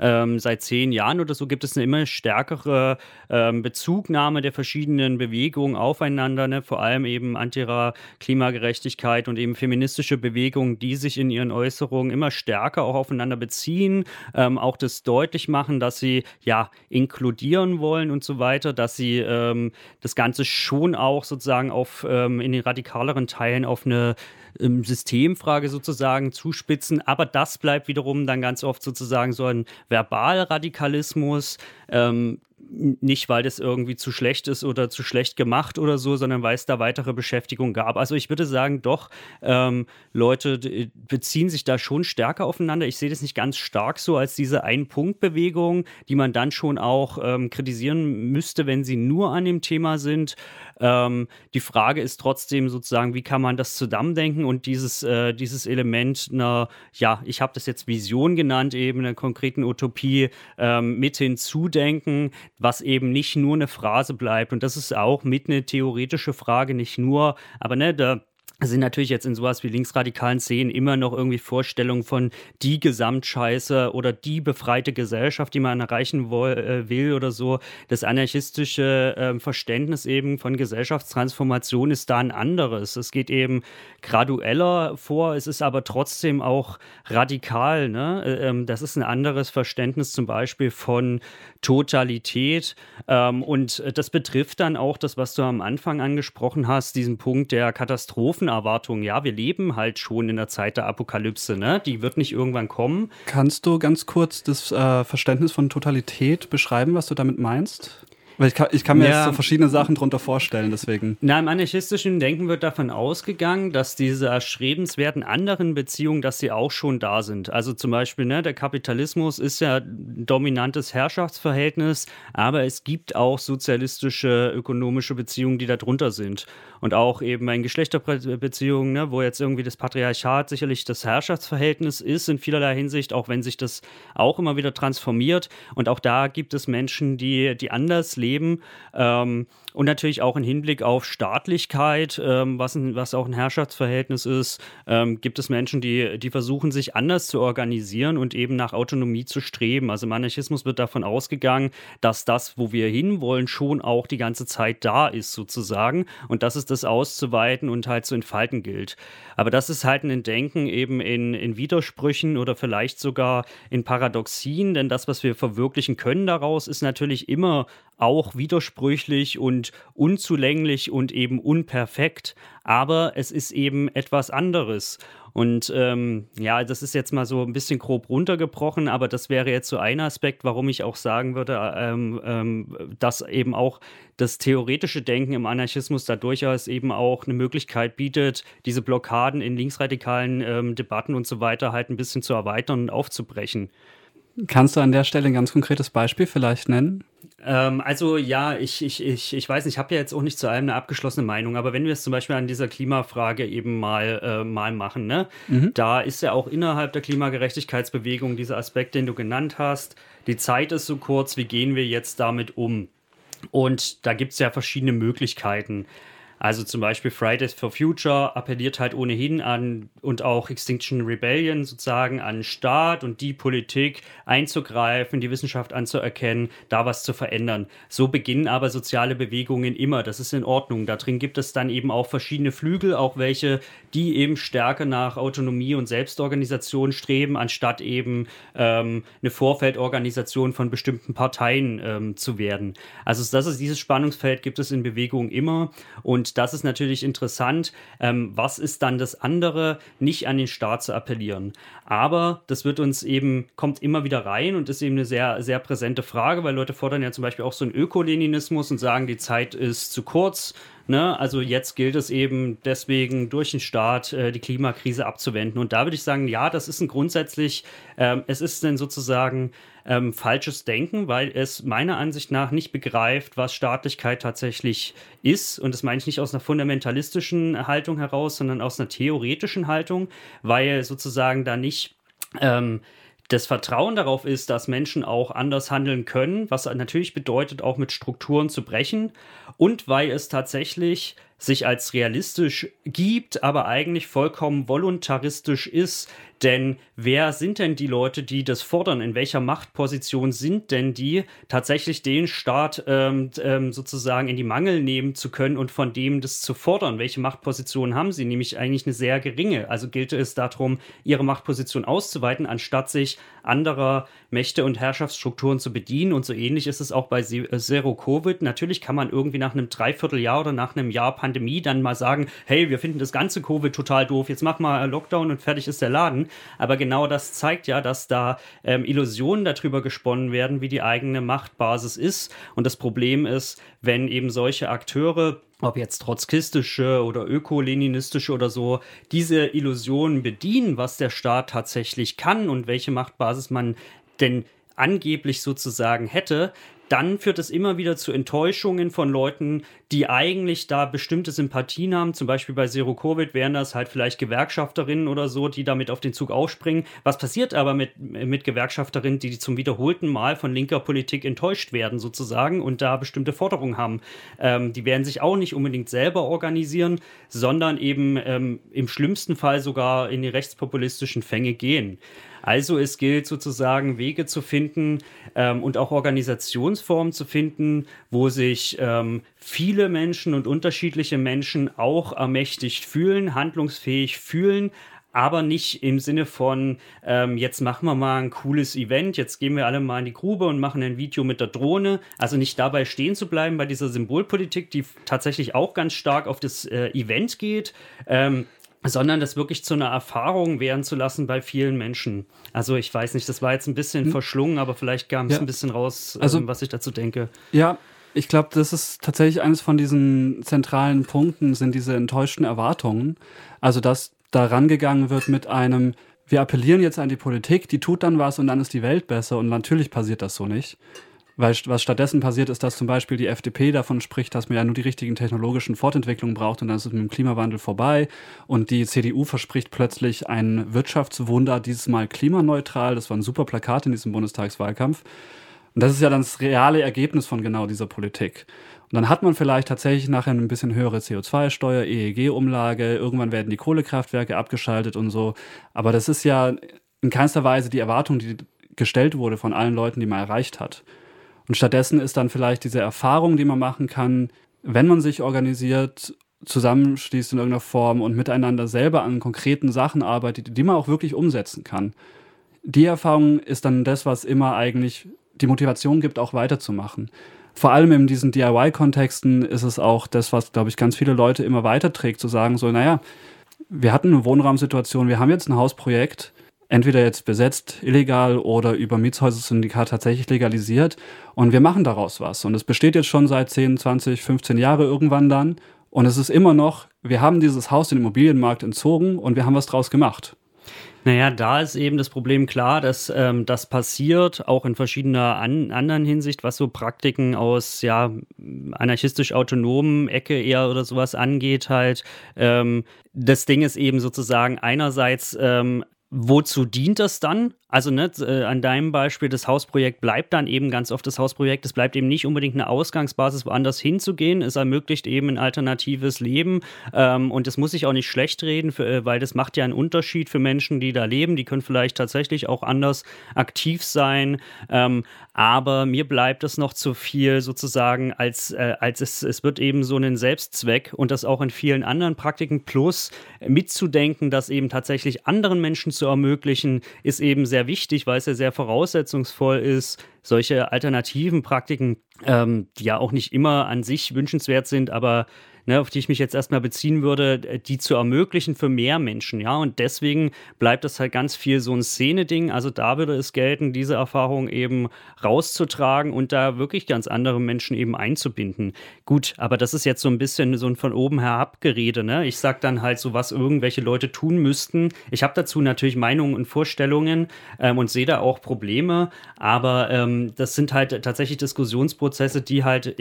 10 Jahren oder so gibt es eine immer stärkere Bezugnahme der verschiedenen Bewegungen aufeinander, ne? Vor allem eben Klimagerechtigkeit und eben feministische Bewegungen, die sich in ihren Äußerungen immer stärker auch aufeinander beziehen, auch das deutlich machen, dass sie ja inkludieren wollen und so weiter, dass sie das Ganze schon auch sozusagen auf in den radikaleren Teilen auf eine Systemfrage sozusagen zuspitzen, aber das bleibt wiederum dann ganz oft sozusagen so ein Verbalradikalismus, nicht, weil das irgendwie zu schlecht ist oder zu schlecht gemacht oder so, sondern weil es da weitere Beschäftigung gab. Also ich würde sagen, doch, Leute beziehen sich da schon stärker aufeinander. Ich sehe das nicht ganz stark so als diese Ein-Punkt-Bewegung, die man dann schon auch kritisieren müsste, wenn sie nur an dem Thema sind. Die Frage ist trotzdem sozusagen, wie kann man das zusammendenken und dieses Element einer, ja, ich habe das jetzt Vision genannt, eben einer konkreten Utopie mit hinzudenken, was eben nicht nur eine Phrase bleibt. Und das ist auch mit eine theoretische Frage, nicht nur, aber ne, da sind natürlich jetzt in sowas wie linksradikalen Szenen immer noch irgendwie Vorstellungen von die Gesamtscheiße oder die befreite Gesellschaft, die man erreichen will oder so. Das anarchistische Verständnis eben von Gesellschaftstransformation ist da ein anderes. Es geht eben gradueller vor, es ist aber trotzdem auch radikal. Ne? Das ist ein anderes Verständnis zum Beispiel von Totalität. Und das betrifft dann auch das, was du am Anfang angesprochen hast, diesen Punkt der Katastrophenerwartung. Ja, wir leben halt schon in der Zeit der Apokalypse, ne? Die wird nicht irgendwann kommen. Kannst du ganz kurz das Verständnis von Totalität beschreiben, was du damit meinst? Weil ich kann mir jetzt so verschiedene Sachen drunter vorstellen, deswegen. Na, im anarchistischen Denken wird davon ausgegangen, dass diese erstrebenswerten anderen Beziehungen, dass sie auch schon da sind. Also zum Beispiel, ne, der Kapitalismus ist ja ein dominantes Herrschaftsverhältnis, aber es gibt auch sozialistische, ökonomische Beziehungen, die da drunter sind. Und auch eben in Geschlechterbeziehungen, ne, wo jetzt irgendwie das Patriarchat sicherlich das Herrschaftsverhältnis ist, in vielerlei Hinsicht, auch wenn sich das auch immer wieder transformiert. Und auch da gibt es Menschen, die anders leben. Und natürlich auch im Hinblick auf Staatlichkeit, was auch ein Herrschaftsverhältnis ist, gibt es Menschen, die versuchen, sich anders zu organisieren und eben nach Autonomie zu streben. Also im Anarchismus wird davon ausgegangen, dass das, wo wir hinwollen, schon auch die ganze Zeit da ist sozusagen und dass es das auszuweiten und halt zu entfalten gilt. Aber das ist halt ein Denken eben in Widersprüchen oder vielleicht sogar in Paradoxien, denn das, was wir verwirklichen können daraus, ist natürlich immer auch widersprüchlich und und unzulänglich und eben unperfekt, aber es ist eben etwas anderes. Und das ist jetzt mal so ein bisschen grob runtergebrochen, aber das wäre jetzt so ein Aspekt, warum ich auch sagen würde, dass eben auch das theoretische Denken im Anarchismus da durchaus eben auch eine Möglichkeit bietet, diese Blockaden in linksradikalen Debatten und so weiter halt ein bisschen zu erweitern und aufzubrechen. Kannst du an der Stelle ein ganz konkretes Beispiel vielleicht nennen? Ich weiß nicht, ich habe ja jetzt auch nicht zu allem eine abgeschlossene Meinung, aber wenn wir es zum Beispiel an dieser Klimafrage eben mal machen, ne? Da ist ja auch innerhalb der Klimagerechtigkeitsbewegung dieser Aspekt, den du genannt hast, die Zeit ist so kurz, wie gehen wir jetzt damit um? Und da gibt es ja verschiedene Möglichkeiten. Also zum Beispiel Fridays for Future appelliert halt ohnehin an und auch Extinction Rebellion sozusagen an Staat und die Politik einzugreifen, die Wissenschaft anzuerkennen, da was zu verändern. So beginnen aber soziale Bewegungen immer. Das ist in Ordnung. Da drin gibt es dann eben auch verschiedene Flügel, auch welche, die eben stärker nach Autonomie und Selbstorganisation streben, anstatt eben eine Vorfeldorganisation von bestimmten Parteien zu werden. Also dieses Spannungsfeld gibt es in Bewegungen immer und das ist natürlich interessant. Was ist dann das andere? Nicht an den Staat zu appellieren. Aber das kommt immer wieder rein und ist eben eine sehr, sehr präsente Frage, weil Leute fordern ja zum Beispiel auch so einen Ökoleninismus und sagen, die Zeit ist zu kurz. Ne? Also jetzt gilt es eben deswegen durch den Staat die Klimakrise abzuwenden. Und da würde ich sagen, ja, das ist es ist dann sozusagen falsches Denken, weil es meiner Ansicht nach nicht begreift, was Staatlichkeit tatsächlich ist. Und das meine ich nicht aus einer fundamentalistischen Haltung heraus, sondern aus einer theoretischen Haltung, weil sozusagen da nicht das Vertrauen darauf ist, dass Menschen auch anders handeln können, was natürlich bedeutet, auch mit Strukturen zu brechen und weil es tatsächlich sich als realistisch gibt, aber eigentlich vollkommen voluntaristisch ist. Denn wer sind denn die Leute, die das fordern? In welcher Machtposition sind denn die, tatsächlich den Staat sozusagen in die Mangel nehmen zu können und von dem das zu fordern? Welche Machtposition haben sie? Nämlich eigentlich eine sehr geringe. Also gilt es darum, ihre Machtposition auszuweiten, anstatt sich anderer Mächte und Herrschaftsstrukturen zu bedienen. Und so ähnlich ist es auch bei Zero-Covid. Natürlich kann man irgendwie nach einem Dreivierteljahr oder nach einem Jahr Pandemie dann mal sagen, hey, wir finden das ganze Covid total doof, jetzt mach mal Lockdown und fertig ist der Laden. Aber genau das zeigt ja, dass da Illusionen darüber gesponnen werden, wie die eigene Machtbasis ist. Und das Problem ist, wenn eben solche Akteure, ob jetzt trotzkistische oder öko-leninistische oder so, diese Illusionen bedienen, was der Staat tatsächlich kann und welche Machtbasis man denn angeblich sozusagen hätte, dann führt es immer wieder zu Enttäuschungen von Leuten, die eigentlich da bestimmte Sympathien haben. Zum Beispiel bei Zero-Covid wären das halt vielleicht Gewerkschafterinnen oder so, die damit auf den Zug aufspringen. Was passiert aber mit Gewerkschafterinnen, die zum wiederholten Mal von linker Politik enttäuscht werden sozusagen und da bestimmte Forderungen haben? Die werden sich auch nicht unbedingt selber organisieren, sondern eben im schlimmsten Fall sogar in die rechtspopulistischen Fänge gehen. Also es gilt sozusagen Wege zu finden und auch Organisationsformen zu finden, wo sich viele Menschen und unterschiedliche Menschen auch ermächtigt fühlen, handlungsfähig fühlen, aber nicht im Sinne von, jetzt machen wir mal ein cooles Event, jetzt gehen wir alle mal in die Grube und machen ein Video mit der Drohne. Also nicht dabei stehen zu bleiben bei dieser Symbolpolitik, die tatsächlich auch ganz stark auf das Event geht, sondern das wirklich zu einer Erfahrung werden zu lassen bei vielen Menschen. Also ich weiß nicht, das war jetzt ein bisschen verschlungen, aber vielleicht kam es ein bisschen raus, was ich dazu denke. Ja, ich glaube, das ist tatsächlich eines von diesen zentralen Punkten, sind diese enttäuschten Erwartungen. Also dass da rangegangen wird mit einem, wir appellieren jetzt an die Politik, die tut dann was und dann ist die Welt besser und natürlich passiert das so nicht. Weil was stattdessen passiert ist, dass zum Beispiel die FDP davon spricht, dass man ja nur die richtigen technologischen Fortentwicklungen braucht und dann ist es mit dem Klimawandel vorbei. Und die CDU verspricht plötzlich ein Wirtschaftswunder, dieses Mal klimaneutral. Das war ein super Plakat in diesem Bundestagswahlkampf. Und das ist ja dann das reale Ergebnis von genau dieser Politik. Und dann hat man vielleicht tatsächlich nachher ein bisschen höhere CO2-Steuer, EEG-Umlage, irgendwann werden die Kohlekraftwerke abgeschaltet und so. Aber das ist ja in keinster Weise die Erwartung, die gestellt wurde von allen Leuten, die man erreicht hat. Und stattdessen ist dann vielleicht diese Erfahrung, die man machen kann, wenn man sich organisiert, zusammenschließt in irgendeiner Form und miteinander selber an konkreten Sachen arbeitet, die man auch wirklich umsetzen kann. Die Erfahrung ist dann das, was immer eigentlich die Motivation gibt, auch weiterzumachen. vor allem in diesen DIY-Kontexten ist es auch das, was, glaube ich, ganz viele Leute immer weiterträgt, zu sagen so, naja, wir hatten eine Wohnraumsituation, wir haben jetzt ein Hausprojekt, entweder jetzt besetzt, illegal oder über Mietshäuser-Syndikat tatsächlich legalisiert und wir machen daraus was. Und es besteht jetzt schon seit 10, 20, 15 Jahre irgendwann dann und es ist immer noch, wir haben dieses Haus den Immobilienmarkt entzogen und wir haben was draus gemacht. Naja, da ist eben das Problem klar, dass das passiert, auch in verschiedener anderen Hinsicht, was so Praktiken aus anarchistisch-autonomen Ecke eher oder sowas angeht halt. Das Ding ist eben sozusagen einerseits, wozu dient das dann? Also an deinem Beispiel, das Hausprojekt bleibt dann eben ganz oft das Hausprojekt. Es bleibt eben nicht unbedingt eine Ausgangsbasis, woanders hinzugehen. Es ermöglicht eben ein alternatives Leben. Und das muss ich auch nicht schlecht reden, weil das macht ja einen Unterschied für Menschen, die da leben. Die können vielleicht tatsächlich auch anders aktiv sein. Aber mir bleibt es noch zu viel sozusagen, als es wird eben so ein Selbstzweck und das auch in vielen anderen Praktiken. Plus mitzudenken, dass eben tatsächlich anderen Menschen zu ermöglichen, ist eben sehr wichtig, weil es ja sehr voraussetzungsvoll ist, solche alternativen Praktiken, die ja auch nicht immer an sich wünschenswert sind, aber auf die ich mich jetzt erstmal beziehen würde, die zu ermöglichen für mehr Menschen, ja, und deswegen bleibt das halt ganz viel so ein Szene-Ding, also da würde es gelten, diese Erfahrung eben rauszutragen und da wirklich ganz andere Menschen eben einzubinden. Gut, aber das ist jetzt so ein bisschen so ein von oben herab Gerede, ne? Ich sag dann halt so, was irgendwelche Leute tun müssten. Ich habe dazu natürlich Meinungen und Vorstellungen und sehe da auch Probleme, aber das sind halt tatsächlich Diskussionsprozesse, die halt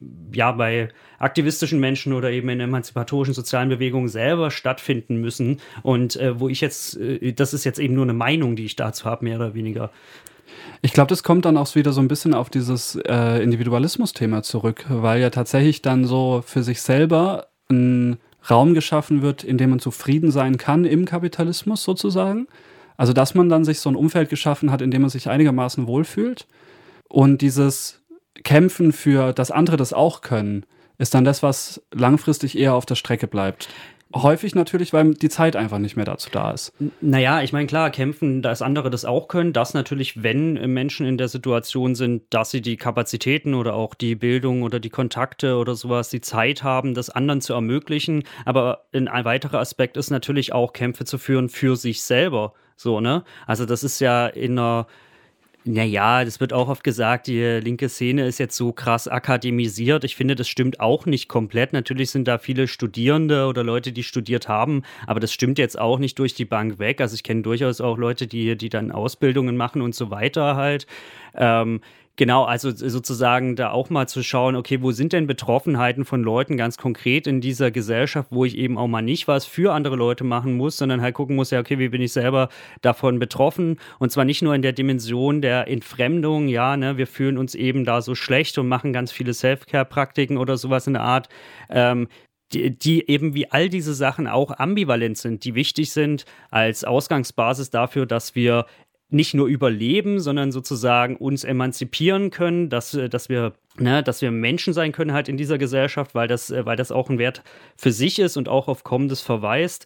bei aktivistischen Menschen oder eben in emanzipatorischen sozialen Bewegungen selber stattfinden müssen und das ist jetzt eben nur eine Meinung, die ich dazu habe, mehr oder weniger. Ich glaube, das kommt dann auch wieder so ein bisschen auf dieses Individualismus-Thema zurück, weil ja tatsächlich dann so für sich selber ein Raum geschaffen wird, in dem man zufrieden sein kann im Kapitalismus sozusagen. Also dass man dann sich so ein Umfeld geschaffen hat, in dem man sich einigermaßen wohlfühlt. Und dieses Kämpfen für, dass andere das auch können, ist dann das, was langfristig eher auf der Strecke bleibt. Häufig natürlich, weil die Zeit einfach nicht mehr dazu da ist. Naja, ich meine, klar, kämpfen, dass andere das auch können. Das natürlich, wenn Menschen in der Situation sind, dass sie die Kapazitäten oder auch die Bildung oder die Kontakte oder sowas, die Zeit haben, das anderen zu ermöglichen. Aber ein weiterer Aspekt ist natürlich auch, Kämpfe zu führen für sich selber. So, ne? Also das ist ja das wird auch oft gesagt, die linke Szene ist jetzt so krass akademisiert. Ich finde, das stimmt auch nicht komplett. Natürlich sind da viele Studierende oder Leute, die studiert haben, aber das stimmt jetzt auch nicht durch die Bank weg. Also ich kenne durchaus auch Leute, die dann Ausbildungen machen und so weiter halt. Genau, also sozusagen da auch mal zu schauen, okay, wo sind denn Betroffenheiten von Leuten ganz konkret in dieser Gesellschaft, wo ich eben auch mal nicht was für andere Leute machen muss, sondern halt gucken muss, ja, okay, wie bin ich selber davon betroffen? Und zwar nicht nur in der Dimension der Entfremdung, wir fühlen uns eben da so schlecht und machen ganz viele Self-Care-Praktiken oder sowas in der Art, die eben wie all diese Sachen auch ambivalent sind, die wichtig sind als Ausgangsbasis dafür, dass wir nicht nur überleben, sondern sozusagen uns emanzipieren können, dass wir Menschen sein können halt in dieser Gesellschaft, weil das auch ein Wert für sich ist und auch auf Kommendes verweist.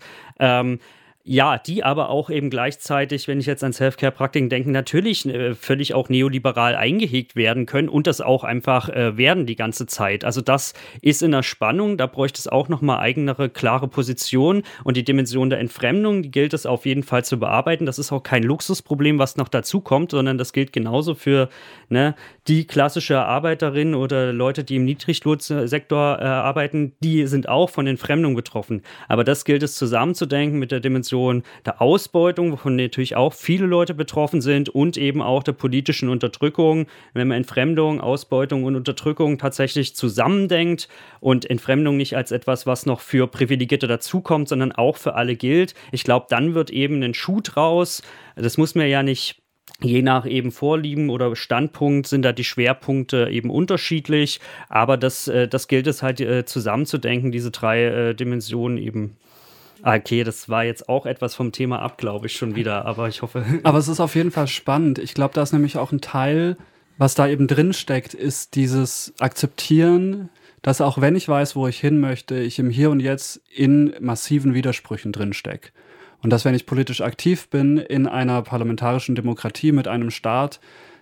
Die aber auch eben gleichzeitig, wenn ich jetzt an Self-Care-Praktiken denke, natürlich völlig auch neoliberal eingehegt werden können und das auch einfach werden die ganze Zeit. Also das ist in der Spannung, da bräuchte es auch nochmal eigenere, klare Positionen und die Dimension der Entfremdung, die gilt es auf jeden Fall zu bearbeiten. Das ist auch kein Luxusproblem, was noch dazu kommt, sondern das gilt genauso für die klassische Arbeiterin oder Leute, die im Niedriglohnsektor arbeiten, die sind auch von Entfremdung betroffen. Aber das gilt es zusammenzudenken mit der Dimension der Ausbeutung, wovon natürlich auch viele Leute betroffen sind und eben auch der politischen Unterdrückung. Wenn man Entfremdung, Ausbeutung und Unterdrückung tatsächlich zusammendenkt und Entfremdung nicht als etwas, was noch für Privilegierte dazukommt, sondern auch für alle gilt, ich glaube, dann wird eben ein Schuh draus. Das muss man ja nicht. Je nach eben Vorlieben oder Standpunkt sind da die Schwerpunkte eben unterschiedlich, aber das gilt es halt zusammenzudenken, diese drei Dimensionen eben. Okay, das war jetzt auch etwas vom Thema ab, glaube ich, schon wieder, aber ich hoffe. Aber es ist auf jeden Fall spannend. Ich glaube, da ist nämlich auch ein Teil, was da eben drin steckt, ist dieses Akzeptieren, dass auch wenn ich weiß, wo ich hin möchte, ich im Hier und Jetzt in massiven Widersprüchen drin stecke. Und dass, wenn ich politisch aktiv bin in einer parlamentarischen Demokratie mit einem Staat,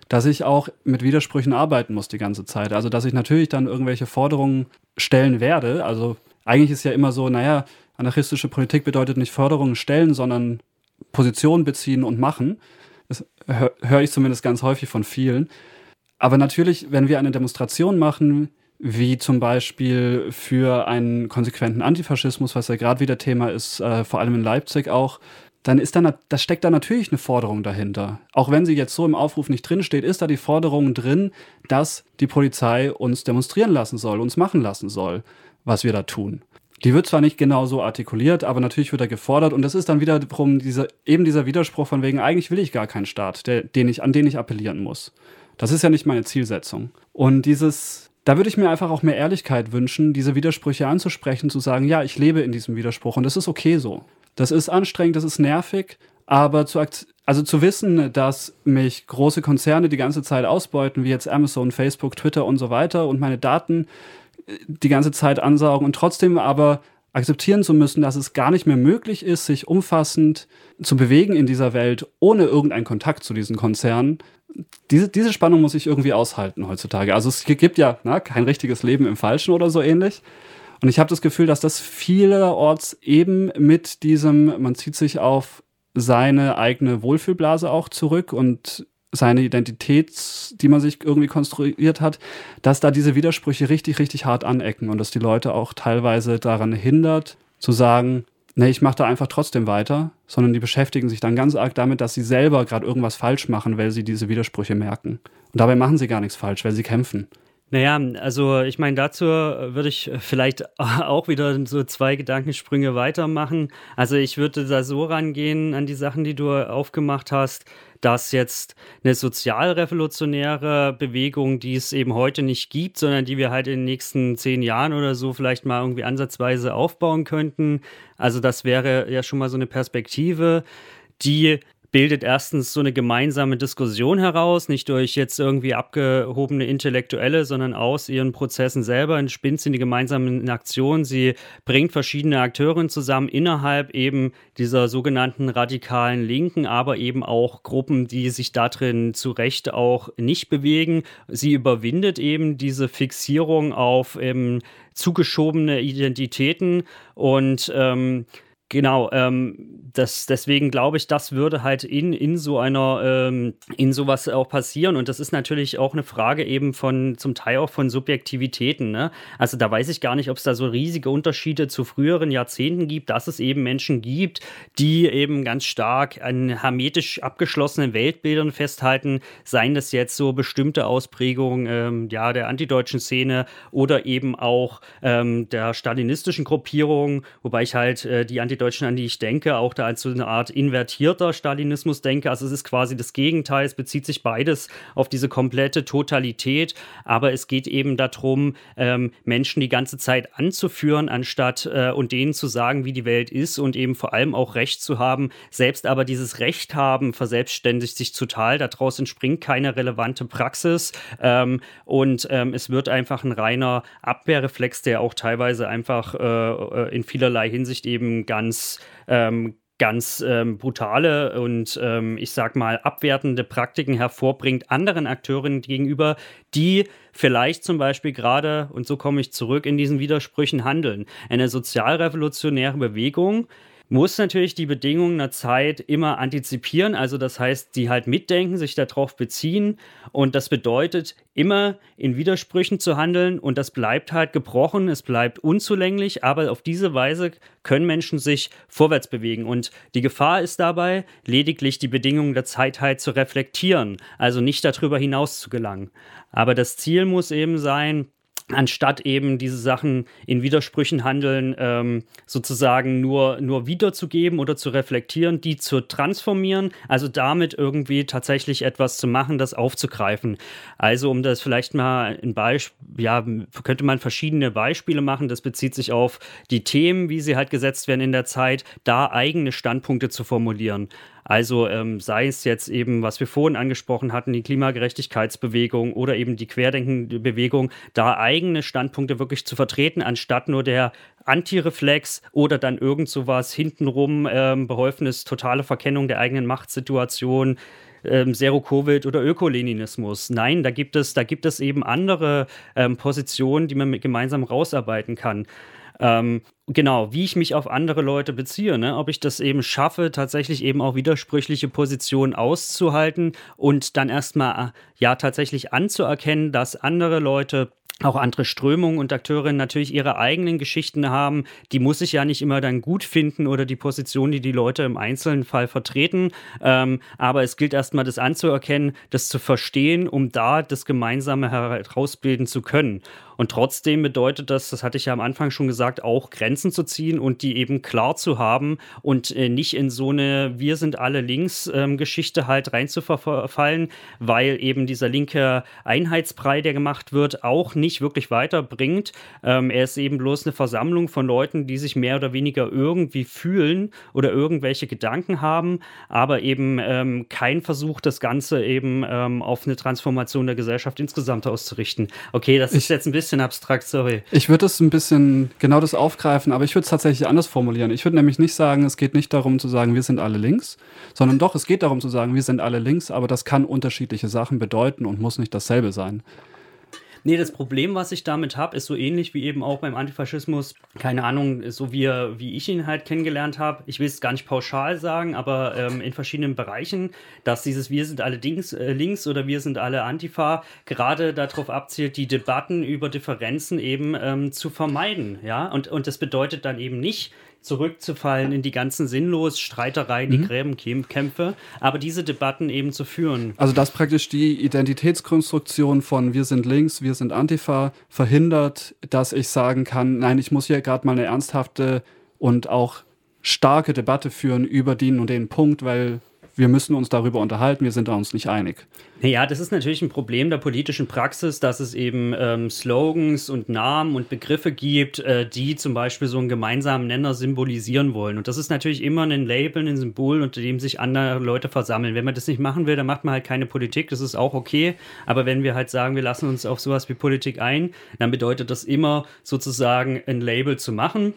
dass ich auch mit Widersprüchen arbeiten muss die ganze Zeit. Also dass ich natürlich dann irgendwelche Forderungen stellen werde. Also eigentlich ist ja immer so, naja, anarchistische Politik bedeutet nicht Forderungen stellen, sondern Position beziehen und machen. Das höre ich zumindest ganz häufig von vielen. Aber natürlich, wenn wir eine Demonstration machen, wie zum Beispiel für einen konsequenten Antifaschismus, was ja gerade wieder Thema ist, vor allem in Leipzig auch, dann ist da steckt da natürlich eine Forderung dahinter. Auch wenn sie jetzt so im Aufruf nicht drinsteht, ist da die Forderung drin, dass die Polizei uns demonstrieren lassen soll, uns machen lassen soll, was wir da tun. Die wird zwar nicht genau so artikuliert, aber natürlich wird er gefordert. Und das ist dann wiederum dieser Widerspruch von wegen, eigentlich will ich gar keinen Staat, an den ich appellieren muss. Das ist ja nicht meine Zielsetzung. Und da würde ich mir einfach auch mehr Ehrlichkeit wünschen, diese Widersprüche anzusprechen, zu sagen, ja, ich lebe in diesem Widerspruch und das ist okay so. Das ist anstrengend, das ist nervig, aber zu wissen, dass mich große Konzerne die ganze Zeit ausbeuten, wie jetzt Amazon, Facebook, Twitter und so weiter und meine Daten die ganze Zeit ansaugen und trotzdem aber akzeptieren zu müssen, dass es gar nicht mehr möglich ist, sich umfassend zu bewegen in dieser Welt, ohne irgendeinen Kontakt zu diesen Konzernen. Diese Spannung muss ich irgendwie aushalten heutzutage. Also es gibt ja kein richtiges Leben im Falschen oder so ähnlich. Und ich habe das Gefühl, dass das vielerorts eben mit diesem, man zieht sich auf seine eigene Wohlfühlblase auch zurück und seine Identität, die man sich irgendwie konstruiert hat, dass da diese Widersprüche richtig, richtig hart anecken und dass die Leute auch teilweise daran hindert, zu sagen, nee, ich mache da einfach trotzdem weiter, sondern die beschäftigen sich dann ganz arg damit, dass sie selber gerade irgendwas falsch machen, weil sie diese Widersprüche merken. Und dabei machen sie gar nichts falsch, weil sie kämpfen. Naja, also ich meine, dazu würde ich vielleicht auch wieder so 2 Gedankensprünge weitermachen. Also ich würde da so rangehen an die Sachen, die du aufgemacht hast, dass jetzt eine sozialrevolutionäre Bewegung, die es eben heute nicht gibt, sondern die wir halt in den nächsten 10 Jahren oder so vielleicht mal irgendwie ansatzweise aufbauen könnten. Also das wäre ja schon mal so eine Perspektive, die bildet erstens so eine gemeinsame Diskussion heraus, nicht durch jetzt irgendwie abgehobene Intellektuelle, sondern aus ihren Prozessen selber, entspinnt sie eine gemeinsame Aktion. Sie bringt verschiedene Akteure zusammen innerhalb eben dieser sogenannten radikalen Linken, aber eben auch Gruppen, die sich da drin zu Recht auch nicht bewegen. Sie überwindet eben diese Fixierung auf zugeschobene Identitäten und genau, deswegen glaube ich, das würde halt in sowas auch passieren. Und das ist natürlich auch eine Frage eben zum Teil auch von Subjektivitäten, ne? Also da weiß ich gar nicht, ob es da so riesige Unterschiede zu früheren Jahrzehnten gibt, dass es eben Menschen gibt, die eben ganz stark an hermetisch abgeschlossenen Weltbildern festhalten, seien das jetzt so bestimmte Ausprägungen der antideutschen Szene oder eben auch der stalinistischen Gruppierung, wobei ich halt die Antideutschen, an die ich denke, auch da als so eine Art invertierter Stalinismus denke. Also es ist quasi das Gegenteil, es bezieht sich beides auf diese komplette Totalität, aber es geht eben darum, Menschen die ganze Zeit anzuführen, anstatt und denen zu sagen, wie die Welt ist und eben vor allem auch Recht zu haben. Selbst aber dieses Recht haben verselbstständigt sich total, daraus entspringt keine relevante Praxis und es wird einfach ein reiner Abwehrreflex, der auch teilweise einfach in vielerlei Hinsicht eben ganz brutale und ich sag mal abwertende Praktiken hervorbringt anderen Akteurinnen gegenüber, die vielleicht zum Beispiel gerade, und so komme ich zurück, in diesen Widersprüchen handeln. Eine sozialrevolutionäre Bewegung muss natürlich die Bedingungen der Zeit immer antizipieren, also das heißt, die halt mitdenken, sich darauf beziehen und das bedeutet, immer in Widersprüchen zu handeln und das bleibt halt gebrochen, es bleibt unzulänglich, aber auf diese Weise können Menschen sich vorwärts bewegen und die Gefahr ist dabei, lediglich die Bedingungen der Zeit halt zu reflektieren, also nicht darüber hinaus zu gelangen. Aber das Ziel muss eben sein, anstatt eben diese Sachen in Widersprüchen handeln, sozusagen nur wiederzugeben oder zu reflektieren, die zu transformieren, also damit irgendwie tatsächlich etwas zu machen, das aufzugreifen. Also um das vielleicht mal könnte man verschiedene Beispiele machen, das bezieht sich auf die Themen, wie sie halt gesetzt werden in der Zeit, da eigene Standpunkte zu formulieren. Also sei es jetzt eben, was wir vorhin angesprochen hatten, die Klimagerechtigkeitsbewegung oder eben die Querdenkenbewegung, da eigene Standpunkte wirklich zu vertreten, anstatt nur der Antireflex oder dann irgend sowas hintenrum beholfenes, totale Verkennung der eigenen Machtsituation, Zero-Covid oder Öko-Leninismus. Nein, da gibt es eben andere Positionen, die man gemeinsam rausarbeiten kann. Genau, wie ich mich auf andere Leute beziehe, ne? Ob ich das eben schaffe, tatsächlich eben auch widersprüchliche Positionen auszuhalten und dann erstmal ja tatsächlich anzuerkennen, dass andere Leute, auch andere Strömungen und Akteure natürlich ihre eigenen Geschichten haben. Die muss ich ja nicht immer dann gut finden oder die Position, die Leute im einzelnen Fall vertreten. Aber es gilt erstmal, das anzuerkennen, das zu verstehen, um da das Gemeinsame herausbilden zu können. Und trotzdem bedeutet das hatte ich ja am Anfang schon gesagt, auch Grenzen zu ziehen und die eben klar zu haben und nicht in so eine Wir sind alle links Geschichte halt reinzufallen, weil eben dieser linke Einheitsbrei, der gemacht wird, auch nicht wirklich weiterbringt. Er ist eben bloß eine Versammlung von Leuten, die sich mehr oder weniger irgendwie fühlen oder irgendwelche Gedanken haben, aber eben kein Versuch, das Ganze eben auf eine Transformation der Gesellschaft insgesamt auszurichten. Okay, das ist jetzt ein bisschen abstrakt, sorry. Ich würde es ein bisschen genau das aufgreifen, aber ich würde es tatsächlich anders formulieren. Ich würde nämlich nicht sagen, es geht nicht darum zu sagen, wir sind alle links, sondern doch, es geht darum zu sagen, wir sind alle links, aber das kann unterschiedliche Sachen bedeuten und muss nicht dasselbe sein. Nee, das Problem, was ich damit habe, ist so ähnlich wie eben auch beim Antifaschismus, keine Ahnung, so wie ich ihn halt kennengelernt habe. Ich will es gar nicht pauschal sagen, aber in verschiedenen Bereichen, dass dieses Wir sind alle links oder wir sind alle Antifa gerade darauf abzielt, die Debatten über Differenzen eben zu vermeiden. Ja? Und das bedeutet dann eben nicht, zurückzufallen in die ganzen sinnlos Streitereien, die Gräbenkämpfe, aber diese Debatten eben zu führen. Also dass praktisch die Identitätskonstruktion von wir sind links, wir sind Antifa verhindert, dass ich sagen kann, nein, ich muss hier gerade mal eine ernsthafte und auch starke Debatte führen über den und den Punkt, weil wir müssen uns darüber unterhalten, wir sind da uns nicht einig. Naja, das ist natürlich ein Problem der politischen Praxis, dass es eben Slogans und Namen und Begriffe gibt, die zum Beispiel so einen gemeinsamen Nenner symbolisieren wollen. Und das ist natürlich immer ein Label, ein Symbol, unter dem sich andere Leute versammeln. Wenn man das nicht machen will, dann macht man halt keine Politik, das ist auch okay. Aber wenn wir halt sagen, wir lassen uns auf sowas wie Politik ein, dann bedeutet das immer sozusagen ein Label zu machen.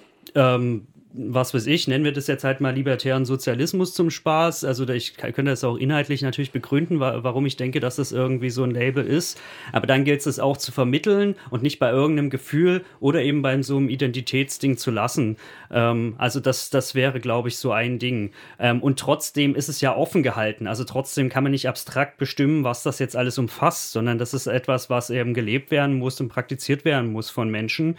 Was weiß ich, nennen wir das jetzt halt mal libertären Sozialismus zum Spaß. Also ich könnte das auch inhaltlich natürlich begründen, warum ich denke, dass das irgendwie so ein Label ist. Aber dann gilt es auch zu vermitteln und nicht bei irgendeinem Gefühl oder eben bei so einem Identitätsding zu lassen. Also das wäre, glaube ich, so ein Ding. Und trotzdem ist es ja offen gehalten. Also trotzdem kann man nicht abstrakt bestimmen, was das jetzt alles umfasst, sondern das ist etwas, was eben gelebt werden muss und praktiziert werden muss von Menschen.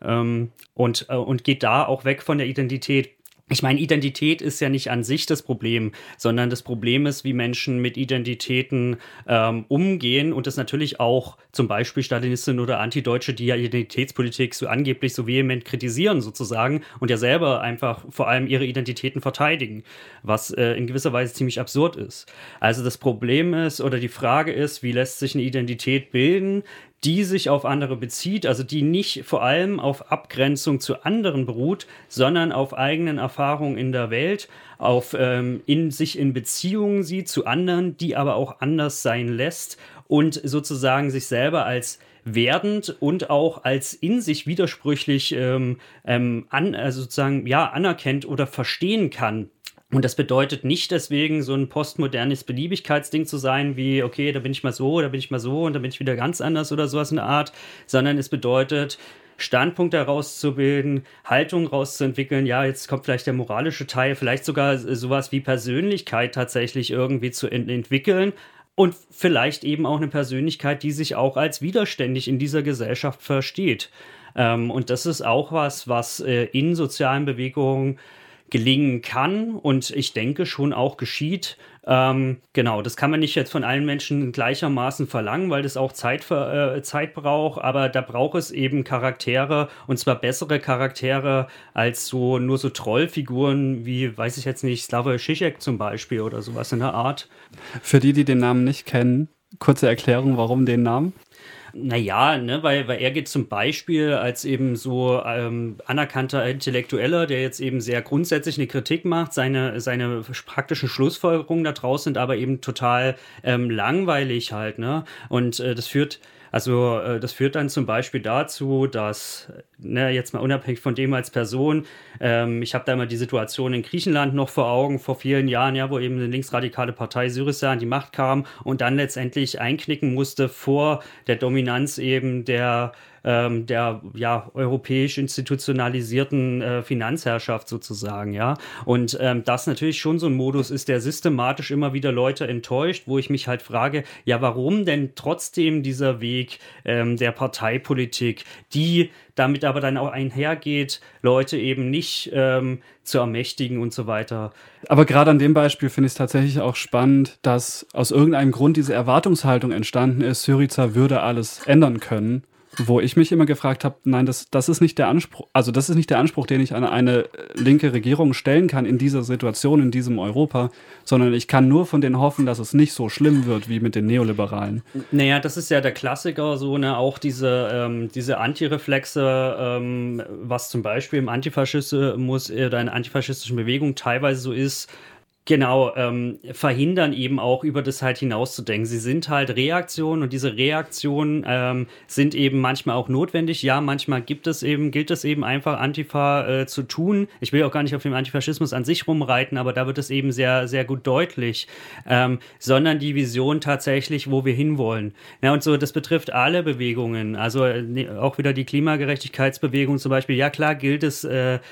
Und geht da auch weg von der Identität. Ich meine, Identität ist ja nicht an sich das Problem, sondern das Problem ist, wie Menschen mit Identitäten umgehen und das natürlich auch zum Beispiel Stalinistinnen oder Antideutsche, die ja Identitätspolitik so angeblich so vehement kritisieren sozusagen und ja selber einfach vor allem ihre Identitäten verteidigen, was in gewisser Weise ziemlich absurd ist. Also das Problem ist oder die Frage ist, wie lässt sich eine Identität bilden, die sich auf andere bezieht, also die nicht vor allem auf Abgrenzung zu anderen beruht, sondern auf eigenen Erfahrungen in der Welt, auf sich in Beziehungen sieht zu anderen, die aber auch anders sein lässt und sozusagen sich selber als werdend und auch als in sich widersprüchlich also sozusagen ja anerkennt oder verstehen kann. Und das bedeutet nicht deswegen so ein postmodernes Beliebigkeitsding zu sein, wie, okay, da bin ich mal so, da bin ich mal so und dann bin ich wieder ganz anders oder sowas in der Art, sondern es bedeutet, Standpunkte herauszubilden, Haltung rauszuentwickeln, ja, jetzt kommt vielleicht der moralische Teil, vielleicht sogar sowas wie Persönlichkeit tatsächlich irgendwie zu entwickeln und vielleicht eben auch eine Persönlichkeit, die sich auch als widerständig in dieser Gesellschaft versteht. Und das ist auch was in sozialen Bewegungen gelingen kann und ich denke schon auch geschieht. Genau, das kann man nicht jetzt von allen Menschen gleichermaßen verlangen, weil das auch Zeit braucht, aber da braucht es eben Charaktere und zwar bessere Charaktere als nur so Trollfiguren wie, weiß ich jetzt nicht, Slavoj Žižek zum Beispiel oder sowas in der Art. Für die den Namen nicht kennen, kurze Erklärung, warum den Namen? Naja, ne, weil er geht zum Beispiel als eben so anerkannter Intellektueller, der jetzt eben sehr grundsätzlich eine Kritik macht, seine praktischen Schlussfolgerungen da draußen sind aber eben total langweilig halt, ne? Und das führt Also das führt dann zum Beispiel dazu, dass, jetzt mal unabhängig von dem als Person, ich habe da immer die Situation in Griechenland noch vor Augen, vor vielen Jahren, ja, wo eben eine linksradikale Partei Syriza an die Macht kam und dann letztendlich einknicken musste vor der Dominanz eben der europäisch institutionalisierten Finanzherrschaft sozusagen, ja. Und das natürlich schon so ein Modus ist, der systematisch immer wieder Leute enttäuscht, wo ich mich halt frage, ja, warum denn trotzdem dieser Weg der Parteipolitik, die damit aber dann auch einhergeht, Leute eben nicht zu ermächtigen und so weiter. Aber gerade an dem Beispiel finde ich es tatsächlich auch spannend, dass aus irgendeinem Grund diese Erwartungshaltung entstanden ist, Syriza würde alles ändern können. Wo ich mich immer gefragt habe, nein, das ist nicht der Anspruch, also das ist nicht der Anspruch, den ich an eine linke Regierung stellen kann in dieser Situation, in diesem Europa, sondern ich kann nur von denen hoffen, dass es nicht so schlimm wird wie mit den Neoliberalen. Naja, das ist ja der Klassiker, so, ne, auch diese Antireflexe, was zum Beispiel im Antifaschismus oder in antifaschistischen Bewegungen teilweise so ist, genau, verhindern eben auch über das halt hinauszudenken. Sie sind halt Reaktionen und diese Reaktionen sind eben manchmal auch notwendig. Ja, manchmal gilt es eben einfach Antifa zu tun. Ich will auch gar nicht auf den Antifaschismus an sich rumreiten, aber da wird es eben sehr, sehr gut deutlich. Sondern die Vision tatsächlich, wo wir hinwollen. Ja, und so, das betrifft alle Bewegungen. Also auch wieder die Klimagerechtigkeitsbewegung zum Beispiel. Ja, klar gilt es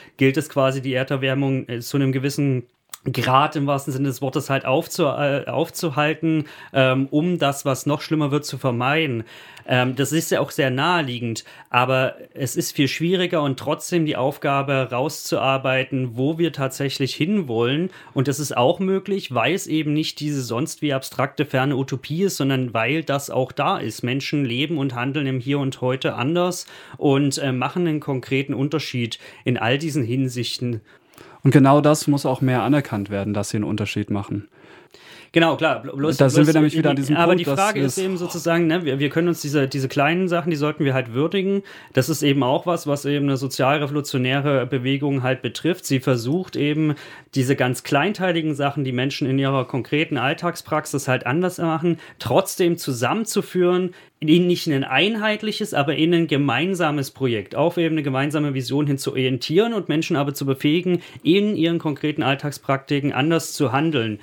quasi die Erderwärmung zu einem gewissen Grad im wahrsten Sinne des Wortes halt aufzuhalten, um das, was noch schlimmer wird, zu vermeiden. Das ist ja auch sehr naheliegend, aber es ist viel schwieriger und trotzdem die Aufgabe rauszuarbeiten, wo wir tatsächlich hinwollen. Und das ist auch möglich, weil es eben nicht diese sonst wie abstrakte ferne Utopie ist, sondern weil das auch da ist. Menschen leben und handeln im Hier und Heute anders und machen einen konkreten Unterschied in all diesen Hinsichten. Und genau das muss auch mehr anerkannt werden, dass sie einen Unterschied machen. Genau, klar. Da sind wir nämlich wieder an diesem Punkt. Aber die Frage ist eben sozusagen, ne, wir können uns diese kleinen Sachen, die sollten wir halt würdigen. Das ist eben auch was eben eine sozialrevolutionäre Bewegung halt betrifft. Sie versucht eben, diese ganz kleinteiligen Sachen, die Menschen in ihrer konkreten Alltagspraxis halt anders machen, trotzdem zusammenzuführen, in nicht ein einheitliches, aber in ein gemeinsames Projekt, auf eben eine gemeinsame Vision hin zu orientieren und Menschen aber zu befähigen, in ihren konkreten Alltagspraktiken anders zu handeln.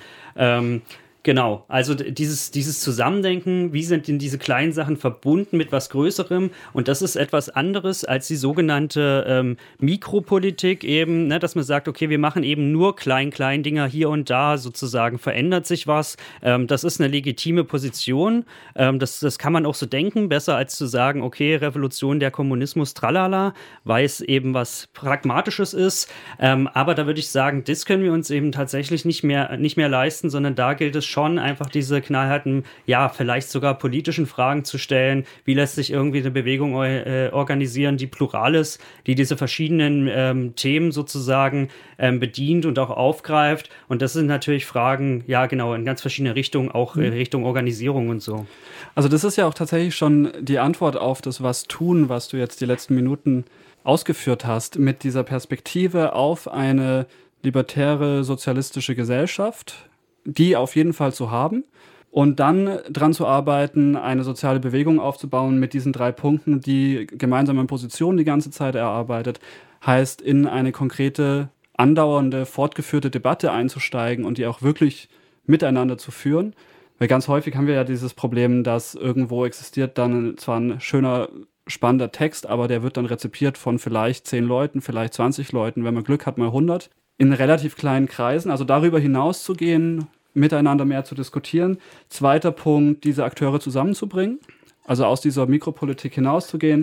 Genau, also dieses Zusammendenken, wie sind denn diese kleinen Sachen verbunden mit was Größerem, und das ist etwas anderes als die sogenannte Mikropolitik eben, ne, dass man sagt, okay, wir machen eben nur klein Dinger hier und da, sozusagen verändert sich was, das ist eine legitime Position, das kann man auch so denken, besser als zu sagen, okay, Revolution, der Kommunismus, tralala, weil es eben was Pragmatisches ist, aber da würde ich sagen, das können wir uns eben tatsächlich nicht mehr leisten, sondern da gilt es schon, einfach diese knallharten, ja, vielleicht sogar politischen Fragen zu stellen. Wie lässt sich irgendwie eine Bewegung organisieren, die plural ist, die diese verschiedenen Themen sozusagen bedient und auch aufgreift. Und das sind natürlich Fragen, ja, genau, in ganz verschiedene Richtungen, auch Richtung Organisierung und so. Also das ist ja auch tatsächlich schon die Antwort auf das Was tun, was du jetzt die letzten Minuten ausgeführt hast, mit dieser Perspektive auf eine libertäre sozialistische Gesellschaft, die auf jeden Fall zu haben und dann dran zu arbeiten, eine soziale Bewegung aufzubauen mit diesen 3 Punkten, die gemeinsame Positionen die ganze Zeit erarbeitet, heißt in eine konkrete, andauernde, fortgeführte Debatte einzusteigen und die auch wirklich miteinander zu führen. Weil ganz häufig haben wir ja dieses Problem, dass irgendwo existiert dann zwar ein schöner, spannender Text, aber der wird dann rezipiert von vielleicht 10 Leuten, vielleicht 20 Leuten, wenn man Glück hat, mal 100. In relativ kleinen Kreisen, also darüber hinaus zu gehen, miteinander mehr zu diskutieren. 2. Punkt, diese Akteure zusammenzubringen, also aus dieser Mikropolitik hinauszugehen.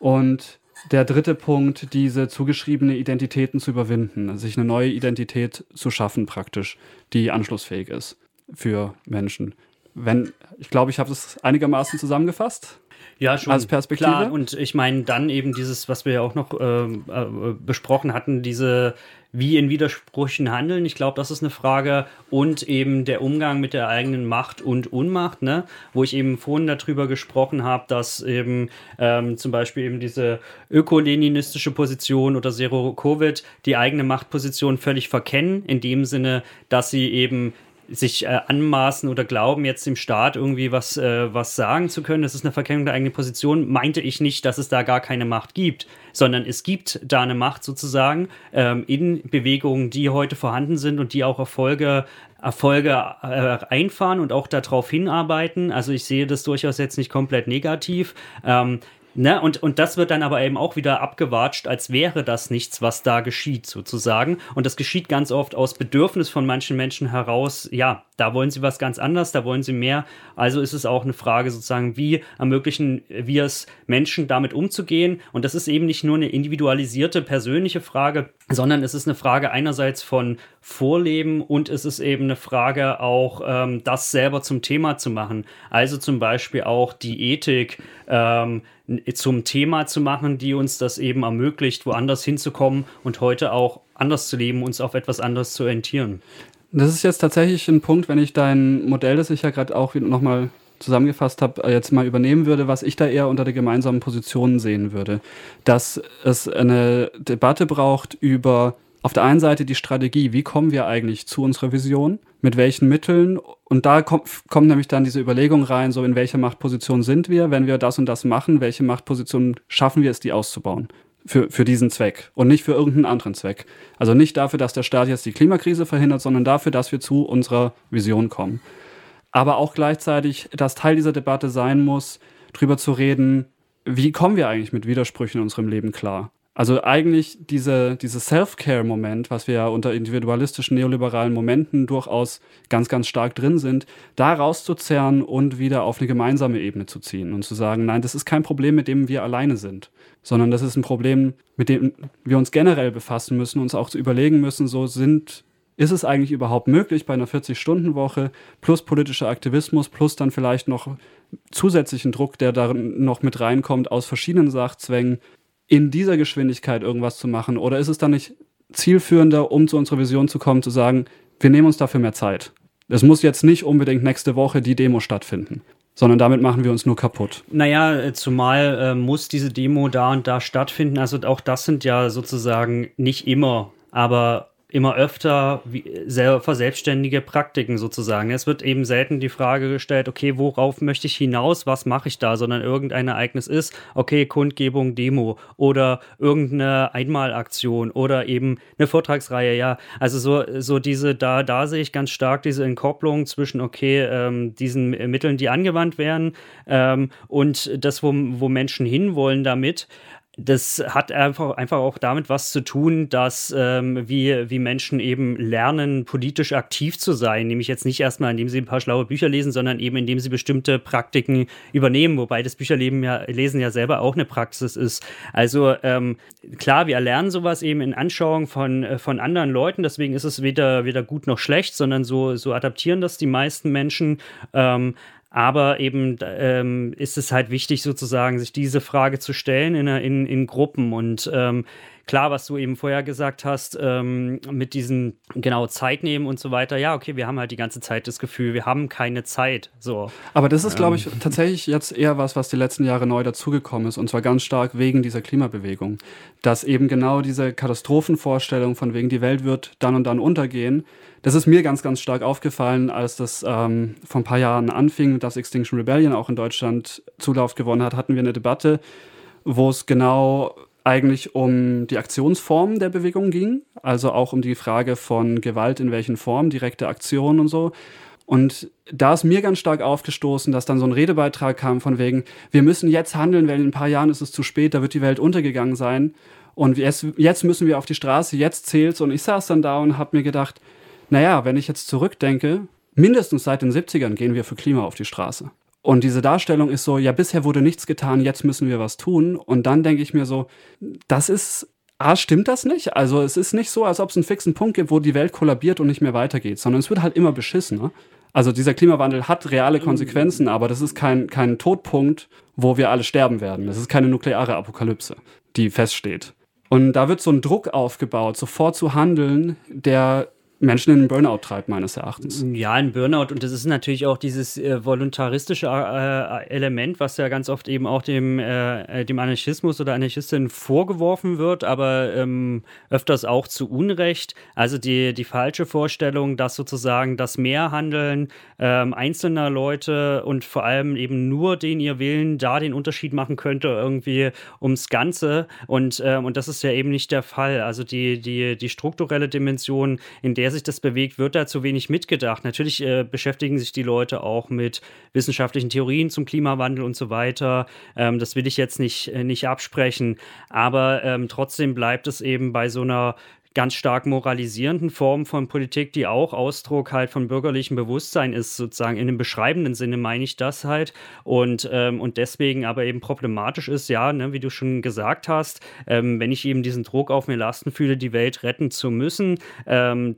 Und der 3. Punkt, diese zugeschriebene Identitäten zu überwinden, sich eine neue Identität zu schaffen praktisch, die anschlussfähig ist für Menschen. Ich glaube, ich habe das einigermaßen zusammengefasst. Ja, schon. Als Perspektive. Klar, und ich meine dann eben dieses, was wir ja auch noch besprochen hatten, diese wie in Widersprüchen handeln. Ich glaube, das ist eine Frage, und eben der Umgang mit der eigenen Macht und Unmacht, ne? Wo ich eben vorhin darüber gesprochen habe, dass eben zum Beispiel eben diese ökoleninistische Position oder Zero-Covid die eigene Machtposition völlig verkennen, in dem Sinne, dass sie eben sich anmaßen oder glauben, jetzt dem Staat irgendwie was sagen zu können, das ist eine Verkennung der eigenen Position, meinte ich nicht, dass es da gar keine Macht gibt, sondern es gibt da eine Macht sozusagen in Bewegungen, die heute vorhanden sind und die auch Erfolge einfahren und auch darauf hinarbeiten. Also ich sehe das durchaus jetzt nicht komplett negativ. Ne? Und das wird dann aber eben auch wieder abgewatscht, als wäre das nichts, was da geschieht, sozusagen. Und das geschieht ganz oft aus Bedürfnis von manchen Menschen heraus. Ja, da wollen sie was ganz anderes, da wollen sie mehr. Also ist es auch eine Frage sozusagen, wie ermöglichen wir es Menschen, damit umzugehen? Und das ist eben nicht nur eine individualisierte, persönliche Frage, sondern es ist eine Frage einerseits von Vorleben und es ist eben eine Frage auch, das selber zum Thema zu machen. Also zum Beispiel auch die Ethik zum Thema zu machen, die uns das eben ermöglicht, woanders hinzukommen und heute auch anders zu leben, uns auf etwas anderes zu orientieren. Das ist jetzt tatsächlich ein Punkt, wenn ich dein Modell, das ich ja gerade auch nochmal zusammengefasst habe, jetzt mal übernehmen würde, was ich da eher unter der gemeinsamen Position sehen würde. Dass es eine Debatte braucht über auf der einen Seite die Strategie, wie kommen wir eigentlich zu unserer Vision, mit welchen Mitteln, und da kommt nämlich dann diese Überlegung rein, so in welcher Machtposition sind wir, wenn wir das und das machen, welche Machtposition schaffen wir es, die auszubauen für diesen Zweck und nicht für irgendeinen anderen Zweck. Also nicht dafür, dass der Staat jetzt die Klimakrise verhindert, sondern dafür, dass wir zu unserer Vision kommen. Aber auch gleichzeitig, dass Teil dieser Debatte sein muss, drüber zu reden, wie kommen wir eigentlich mit Widersprüchen in unserem Leben klar? Also eigentlich dieses Self-Care-Moment, was wir ja unter individualistischen neoliberalen Momenten durchaus ganz, ganz stark drin sind, da rauszuzerren und wieder auf eine gemeinsame Ebene zu ziehen und zu sagen, nein, das ist kein Problem, mit dem wir alleine sind, sondern das ist ein Problem, mit dem wir uns generell befassen müssen, uns auch zu überlegen müssen, ist es eigentlich überhaupt möglich, bei einer 40-Stunden-Woche plus politischer Aktivismus plus dann vielleicht noch zusätzlichen Druck, der da noch mit reinkommt aus verschiedenen Sachzwängen, in dieser Geschwindigkeit irgendwas zu machen? Oder ist es dann nicht zielführender, um zu unserer Vision zu kommen, zu sagen, wir nehmen uns dafür mehr Zeit? Es muss jetzt nicht unbedingt nächste Woche die Demo stattfinden, sondern damit machen wir uns nur kaputt. Naja, zumal muss diese Demo da und da stattfinden. Also auch das sind ja sozusagen nicht immer, aber immer öfter verselbstständige Praktiken sozusagen. Es wird eben selten die Frage gestellt, okay, worauf möchte ich hinaus, was mache ich da, sondern irgendein Ereignis ist, okay, Kundgebung, Demo oder irgendeine Einmalaktion oder eben eine Vortragsreihe, ja. Also so diese, da sehe ich ganz stark diese Entkopplung zwischen, okay, diesen Mitteln, die angewandt werden und das, wo Menschen hinwollen damit. Das hat einfach auch damit was zu tun, dass wie Menschen eben lernen, politisch aktiv zu sein. Nämlich jetzt nicht erstmal, indem sie ein paar schlaue Bücher lesen, sondern eben indem sie bestimmte Praktiken übernehmen. Wobei das Bücherlesen ja selber auch eine Praxis ist. Also klar, wir erlernen sowas eben in Anschauung von anderen Leuten. Deswegen ist es weder gut noch schlecht, sondern so adaptieren das die meisten Menschen. Aber eben ist es halt wichtig, sozusagen, sich diese Frage zu stellen in Gruppen. Und klar, was du eben vorher gesagt hast, mit diesem Zeit nehmen und so weiter. Ja, okay, wir haben halt die ganze Zeit das Gefühl, wir haben keine Zeit. So. Aber das ist, glaube ich, tatsächlich jetzt eher was die letzten Jahre neu dazugekommen ist. Und zwar ganz stark wegen dieser Klimabewegung. Dass eben genau diese Katastrophenvorstellung von wegen, die Welt wird dann und dann untergehen, das ist mir ganz, ganz stark aufgefallen, als das vor ein paar Jahren anfing, dass Extinction Rebellion auch in Deutschland Zulauf gewonnen hat, hatten wir eine Debatte, wo es genau eigentlich um die Aktionsformen der Bewegung ging, also auch um die Frage von Gewalt in welchen Formen, direkte Aktion und so. Und da ist mir ganz stark aufgestoßen, dass dann so ein Redebeitrag kam von wegen, wir müssen jetzt handeln, weil in ein paar Jahren ist es zu spät, da wird die Welt untergegangen sein. Und jetzt müssen wir auf die Straße, jetzt zählt's. Und ich saß dann da und habe mir gedacht, naja, wenn ich jetzt zurückdenke, mindestens seit den 70ern gehen wir für Klima auf die Straße. Und diese Darstellung ist so, ja, bisher wurde nichts getan, jetzt müssen wir was tun. Und dann denke ich mir so, stimmt das nicht? Also es ist nicht so, als ob es einen fixen Punkt gibt, wo die Welt kollabiert und nicht mehr weitergeht, sondern es wird halt immer beschissen. Ne? Also dieser Klimawandel hat reale Konsequenzen, aber das ist kein Todpunkt, wo wir alle sterben werden. Das ist keine nukleare Apokalypse, die feststeht. Und da wird so ein Druck aufgebaut, sofort zu handeln, der Menschen in den Burnout treibt, meines Erachtens. Ja, ein Burnout, und das ist natürlich auch dieses voluntaristische Element, was ja ganz oft eben auch dem Anarchismus oder Anarchistinnen vorgeworfen wird, aber öfters auch zu Unrecht. Also die falsche Vorstellung, dass sozusagen das Mehrhandeln einzelner Leute und vor allem eben nur den ihr Willen da den Unterschied machen könnte irgendwie ums Ganze, und das ist ja eben nicht der Fall. Also die strukturelle Dimension, in der sich das bewegt, wird da zu wenig mitgedacht. Natürlich beschäftigen sich die Leute auch mit wissenschaftlichen Theorien zum Klimawandel und so weiter. Das will ich jetzt nicht absprechen. Aber trotzdem bleibt es eben bei so einer ganz stark moralisierenden Form von Politik, die auch Ausdruck halt von bürgerlichem Bewusstsein ist, sozusagen in dem beschreibenden Sinne meine ich das halt, und deswegen aber eben problematisch ist, ja, ne, wie du schon gesagt hast, wenn ich eben diesen Druck auf mir lasten fühle, die Welt retten zu müssen, dann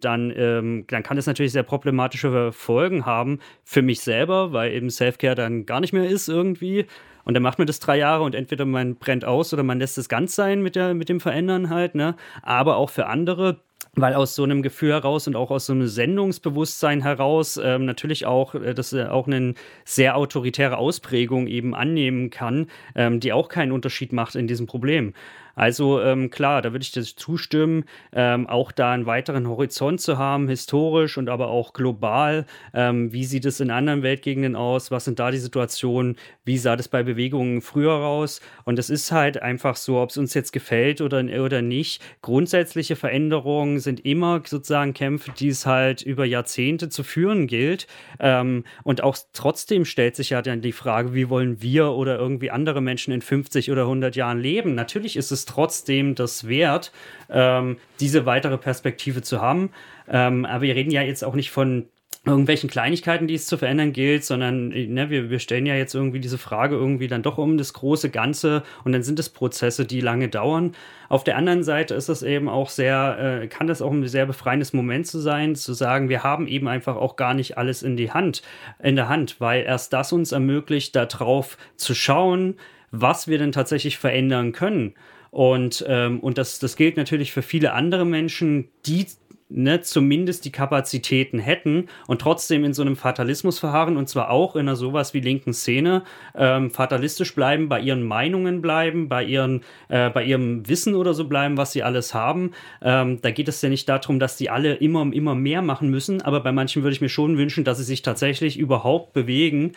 kann das natürlich sehr problematische Folgen haben für mich selber, weil eben Self-Care dann gar nicht mehr ist irgendwie. Und dann macht man das 3 Jahre und entweder man brennt aus oder man lässt es ganz sein mit dem Verändern halt, ne? Aber auch für andere, weil aus so einem Gefühl heraus und auch aus so einem Sendungsbewusstsein heraus natürlich auch das auch eine sehr autoritäre Ausprägung eben annehmen kann, die auch keinen Unterschied macht in diesem Problem. Also klar, da würde ich dir zustimmen, auch da einen weiteren Horizont zu haben, historisch und aber auch global. Wie sieht es in anderen Weltgegenden aus? Was sind da die Situationen? Wie sah das bei Bewegungen früher aus? Und es ist halt einfach so, ob es uns jetzt gefällt oder nicht. Grundsätzliche Veränderungen sind immer sozusagen Kämpfe, die es halt über Jahrzehnte zu führen gilt. Und auch trotzdem stellt sich ja dann die Frage, wie wollen wir oder irgendwie andere Menschen in 50 oder 100 Jahren leben? Natürlich ist es trotzdem das wert, diese weitere Perspektive zu haben. Aber wir reden ja jetzt auch nicht von irgendwelchen Kleinigkeiten, die es zu verändern gilt, sondern ne, wir stellen ja jetzt irgendwie diese Frage irgendwie dann doch um das große Ganze, und dann sind es Prozesse, die lange dauern. Auf der anderen Seite ist es eben auch kann das auch ein sehr befreiendes Moment zu sagen, wir haben eben einfach auch gar nicht alles in der Hand, weil erst das uns ermöglicht, darauf zu schauen, was wir denn tatsächlich verändern können. Und das gilt natürlich für viele andere Menschen, die zumindest die Kapazitäten hätten und trotzdem in so einem Fatalismus verharren, und zwar auch in einer sowas wie linken Szene, fatalistisch bleiben, bei ihren Meinungen bleiben, bei ihrem Wissen oder so bleiben, was sie alles haben. Da geht es ja nicht darum, dass die alle immer mehr machen müssen, aber bei manchen würde ich mir schon wünschen, dass sie sich tatsächlich überhaupt bewegen,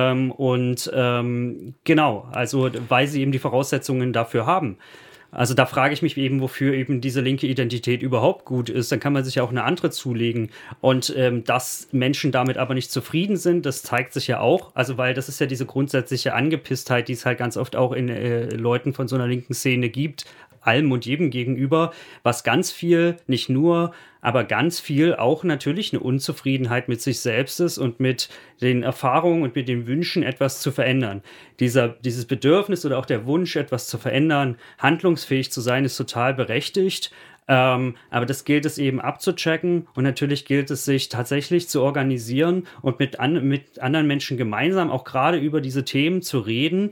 genau, also weil sie eben die Voraussetzungen dafür haben. Also da frage ich mich eben, wofür eben diese linke Identität überhaupt gut ist. Dann kann man sich ja auch eine andere zulegen. Und dass Menschen damit aber nicht zufrieden sind, das zeigt sich ja auch. Also weil das ist ja diese grundsätzliche Angepisstheit, die es halt ganz oft auch in Leuten von so einer linken Szene gibt, allem und jedem gegenüber, was ganz viel, nicht nur, aber ganz viel auch natürlich eine Unzufriedenheit mit sich selbst ist und mit den Erfahrungen und mit den Wünschen, etwas zu verändern. Dieses Bedürfnis oder auch der Wunsch, etwas zu verändern, handlungsfähig zu sein, ist total berechtigt. Aber das gilt es eben abzuchecken, und natürlich gilt es, sich tatsächlich zu organisieren und mit anderen Menschen gemeinsam auch gerade über diese Themen zu reden.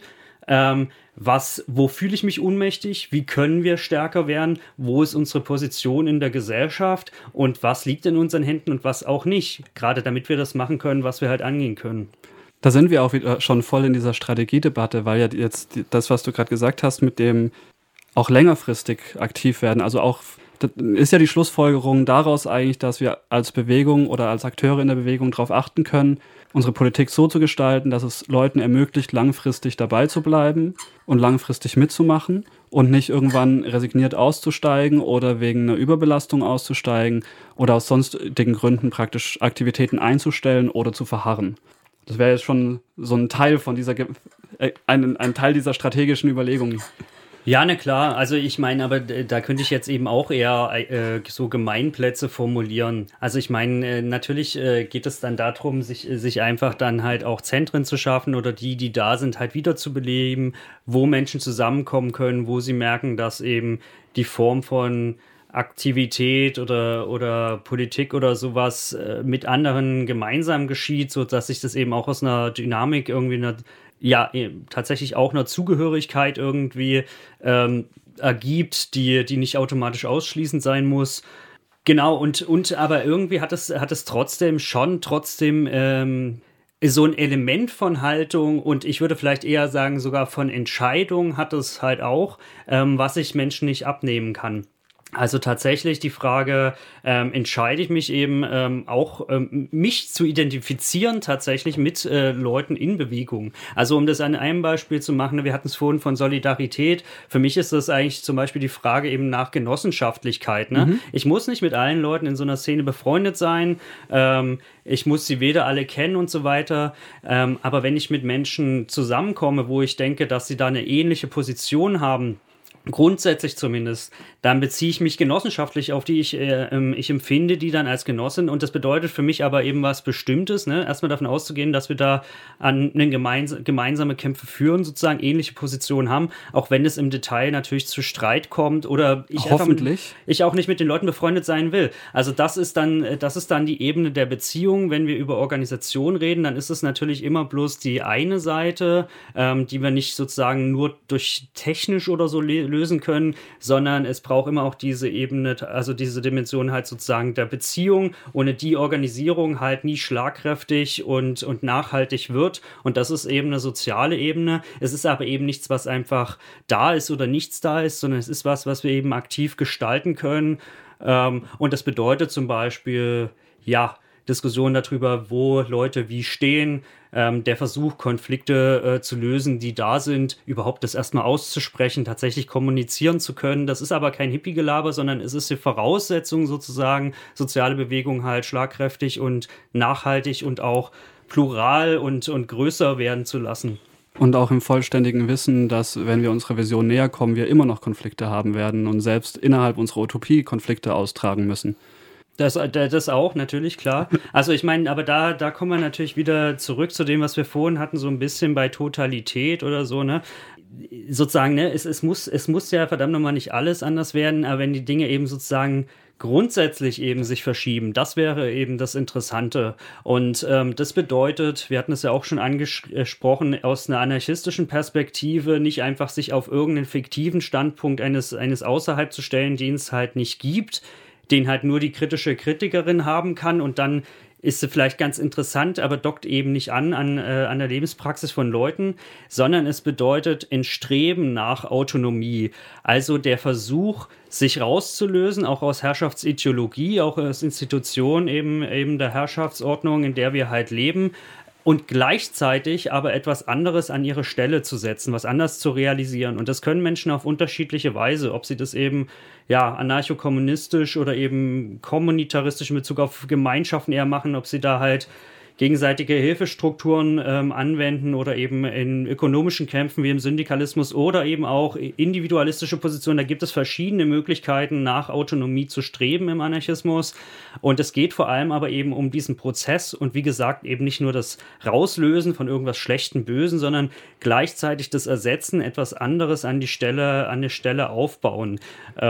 Wo fühle ich mich ohnmächtig? Wie können wir stärker werden? Wo ist unsere Position in der Gesellschaft? Und was liegt in unseren Händen und was auch nicht? Gerade damit wir das machen können, was wir halt angehen können. Da sind wir auch wieder schon voll in dieser Strategiedebatte, weil ja jetzt das, was du gerade gesagt hast, mit dem auch längerfristig aktiv werden, also auch, das ist ja die Schlussfolgerung daraus eigentlich, dass wir als Bewegung oder als Akteure in der Bewegung darauf achten können, unsere Politik so zu gestalten, dass es Leuten ermöglicht, langfristig dabei zu bleiben und langfristig mitzumachen und nicht irgendwann resigniert auszusteigen oder wegen einer Überbelastung auszusteigen oder aus sonstigen Gründen praktisch Aktivitäten einzustellen oder zu verharren. Das wäre jetzt schon so ein Teil von ein Teil dieser strategischen Überlegungen. Ja, na klar. Also ich meine, aber da könnte ich jetzt eben auch eher so Gemeinplätze formulieren. Also ich meine, natürlich geht es dann darum, sich einfach dann halt auch Zentren zu schaffen oder die da sind, halt wiederzubeleben, wo Menschen zusammenkommen können, wo sie merken, dass eben die Form von Aktivität oder Politik oder sowas mit anderen gemeinsam geschieht, sodass sich das eben auch aus einer Dynamik irgendwie tatsächlich auch einer Zugehörigkeit irgendwie ergibt, die nicht automatisch ausschließend sein muss. Genau, und aber irgendwie hat es trotzdem so ein Element von Haltung und ich würde vielleicht eher sagen, sogar von Entscheidung hat es halt auch, was ich Menschen nicht abnehmen kann. Also tatsächlich die Frage, entscheide ich mich eben auch, mich zu identifizieren tatsächlich mit Leuten in Bewegung. Also um das an einem Beispiel zu machen, wir hatten es vorhin von Solidarität. Für mich ist das eigentlich zum Beispiel die Frage eben nach Genossenschaftlichkeit. Ne? Mhm. Ich muss nicht mit allen Leuten in so einer Szene befreundet sein. Ich muss sie weder alle kennen und so weiter. Aber wenn ich mit Menschen zusammenkomme, wo ich denke, dass sie da eine ähnliche Position haben, grundsätzlich zumindest, dann beziehe ich mich genossenschaftlich auf die ich empfinde die dann als Genossin und das bedeutet für mich aber eben was Bestimmtes, ne? Erstmal davon auszugehen, dass wir da an einen gemeinsame Kämpfe führen, sozusagen ähnliche Positionen haben, auch wenn es im Detail natürlich zu Streit kommt oder ich auch nicht mit den Leuten befreundet sein will. Also das ist dann die Ebene der Beziehung. Wenn wir über Organisation reden, dann ist es natürlich immer bloß die eine Seite, die wir nicht sozusagen nur durch technisch oder so lösen können, sondern es braucht immer auch diese Ebene, also diese Dimension halt sozusagen der Beziehung, ohne die Organisierung halt nie schlagkräftig und nachhaltig wird. Und das ist eben eine soziale Ebene. Es ist aber eben nichts, was einfach da ist oder nichts da ist, sondern es ist was wir eben aktiv gestalten können. Und das bedeutet zum Beispiel, Diskussionen darüber, wo Leute wie stehen, der Versuch, Konflikte zu lösen, die da sind, überhaupt das erstmal auszusprechen, tatsächlich kommunizieren zu können. Das ist aber kein Hippie-Gelaber, sondern es ist die Voraussetzung sozusagen, soziale Bewegungen halt schlagkräftig und nachhaltig und auch plural und größer werden zu lassen. Und auch im vollständigen Wissen, dass, wenn wir unserer Vision näher kommen, wir immer noch Konflikte haben werden und selbst innerhalb unserer Utopie Konflikte austragen müssen. Das auch, natürlich, klar. Also ich meine, aber da kommen wir natürlich wieder zurück zu dem, was wir vorhin hatten, so ein bisschen bei Totalität oder so, ne? Sozusagen, ne, es muss ja verdammt nochmal nicht alles anders werden, aber wenn die Dinge eben sozusagen grundsätzlich eben sich verschieben, das wäre eben das Interessante. Und das bedeutet, wir hatten es ja auch schon angesprochen, aus einer anarchistischen Perspektive nicht einfach sich auf irgendeinen fiktiven Standpunkt eines Außerhalb zu stellen, den es halt nicht gibt, den halt nur die kritische Kritikerin haben kann und dann ist sie vielleicht ganz interessant, aber dockt eben nicht an der Lebenspraxis von Leuten, sondern es bedeutet ein Streben nach Autonomie. Also der Versuch, sich rauszulösen, auch aus Herrschaftsideologie, auch aus Institutionen eben der Herrschaftsordnung, in der wir halt leben, und gleichzeitig aber etwas anderes an ihre Stelle zu setzen, was anders zu realisieren. Und das können Menschen auf unterschiedliche Weise, ob sie das eben anarcho-kommunistisch oder eben kommunitaristisch in Bezug auf Gemeinschaften eher machen, ob sie da halt gegenseitige Hilfestrukturen anwenden oder eben in ökonomischen Kämpfen wie im Syndikalismus oder eben auch individualistische Positionen. Da gibt es verschiedene Möglichkeiten, nach Autonomie zu streben im Anarchismus. Und es geht vor allem aber eben um diesen Prozess und wie gesagt eben nicht nur das Rauslösen von irgendwas Schlechten, Bösen, sondern gleichzeitig das Ersetzen, etwas anderes an die Stelle aufbauen.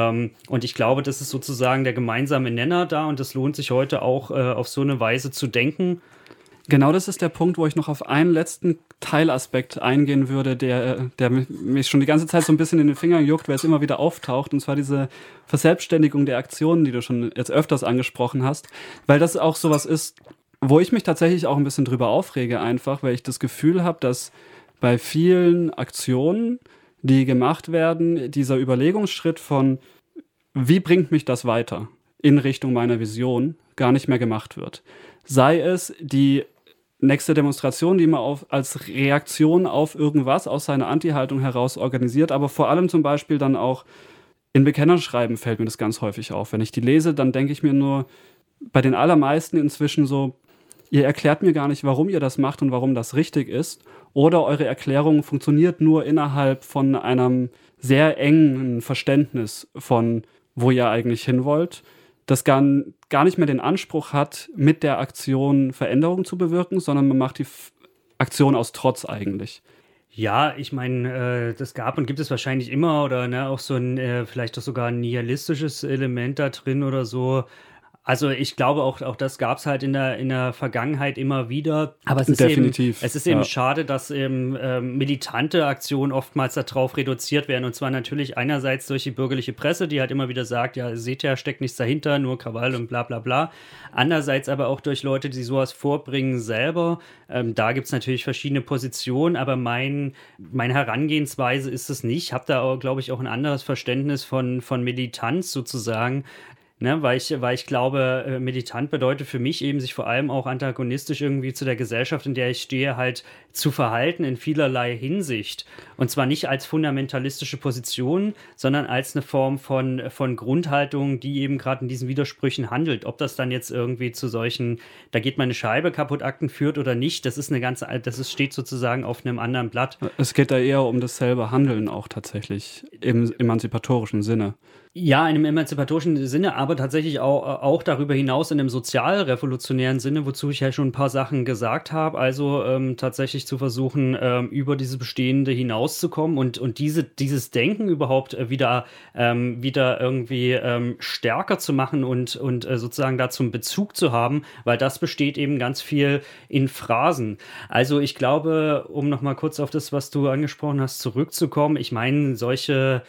Und ich glaube, das ist sozusagen der gemeinsame Nenner da und es lohnt sich heute auch auf so eine Weise zu denken. Genau, das ist der Punkt, wo ich noch auf einen letzten Teilaspekt eingehen würde, der mich schon die ganze Zeit so ein bisschen in den Fingern juckt, weil es immer wieder auftaucht, und zwar diese Verselbstständigung der Aktionen, die du schon jetzt öfters angesprochen hast, weil das auch sowas ist, wo ich mich tatsächlich auch ein bisschen drüber aufrege einfach, weil ich das Gefühl habe, dass bei vielen Aktionen, die gemacht werden, dieser Überlegungsschritt von, wie bringt mich das weiter in Richtung meiner Vision, gar nicht mehr gemacht wird. Sei es die nächste Demonstration, die man als Reaktion auf irgendwas aus seiner Anti-Haltung heraus organisiert, aber vor allem zum Beispiel dann auch in Bekennerschreiben fällt mir das ganz häufig auf. Wenn ich die lese, dann denke ich mir nur bei den allermeisten inzwischen so, ihr erklärt mir gar nicht, warum ihr das macht und warum das richtig ist, oder eure Erklärung funktioniert nur innerhalb von einem sehr engen Verständnis von, wo ihr eigentlich hin wollt, das gar nicht mehr den Anspruch hat, mit der Aktion Veränderungen zu bewirken, sondern man macht die Aktion aus Trotz eigentlich. Ja, ich meine, das gab und gibt es wahrscheinlich immer oder ne, auch so ein vielleicht auch sogar ein nihilistisches Element da drin oder so. Also ich glaube, auch das gab es halt in der Vergangenheit immer wieder. Aber es ist Definitiv. eben schade, dass eben militante Aktionen oftmals darauf reduziert werden. Und zwar natürlich einerseits durch die bürgerliche Presse, die halt immer wieder sagt, ja, seht ihr, steckt nichts dahinter, nur Krawall und bla bla bla. Andererseits aber auch durch Leute, die sowas vorbringen selber. Da gibt es natürlich verschiedene Positionen, aber meine Herangehensweise ist es nicht. Ich habe da, glaube ich, auch ein anderes Verständnis von Militanz sozusagen. Ne, weil ich glaube, militant bedeutet für mich eben, sich vor allem auch antagonistisch irgendwie zu der Gesellschaft, in der ich stehe, halt zu verhalten in vielerlei Hinsicht. Und zwar nicht als fundamentalistische Position, sondern als eine Form von Grundhaltung, die eben gerade in diesen Widersprüchen handelt. Ob das dann jetzt irgendwie zu solchen, da geht meine Scheibe kaputt, Akten führt oder nicht, steht sozusagen auf einem anderen Blatt. Es geht da eher um dasselbe Handeln auch tatsächlich, im emanzipatorischen Sinne. Ja, in einem emanzipatorischen Sinne, aber tatsächlich auch darüber hinaus in einem sozialrevolutionären Sinne, wozu ich ja schon ein paar Sachen gesagt habe. Also tatsächlich zu versuchen, über dieses Bestehende hinauszukommen und dieses Denken überhaupt wieder irgendwie stärker zu machen und sozusagen dazu einen Bezug zu haben, weil das besteht eben ganz viel in Phrasen. Also ich glaube, um nochmal kurz auf das, was du angesprochen hast, zurückzukommen, ich meine, solche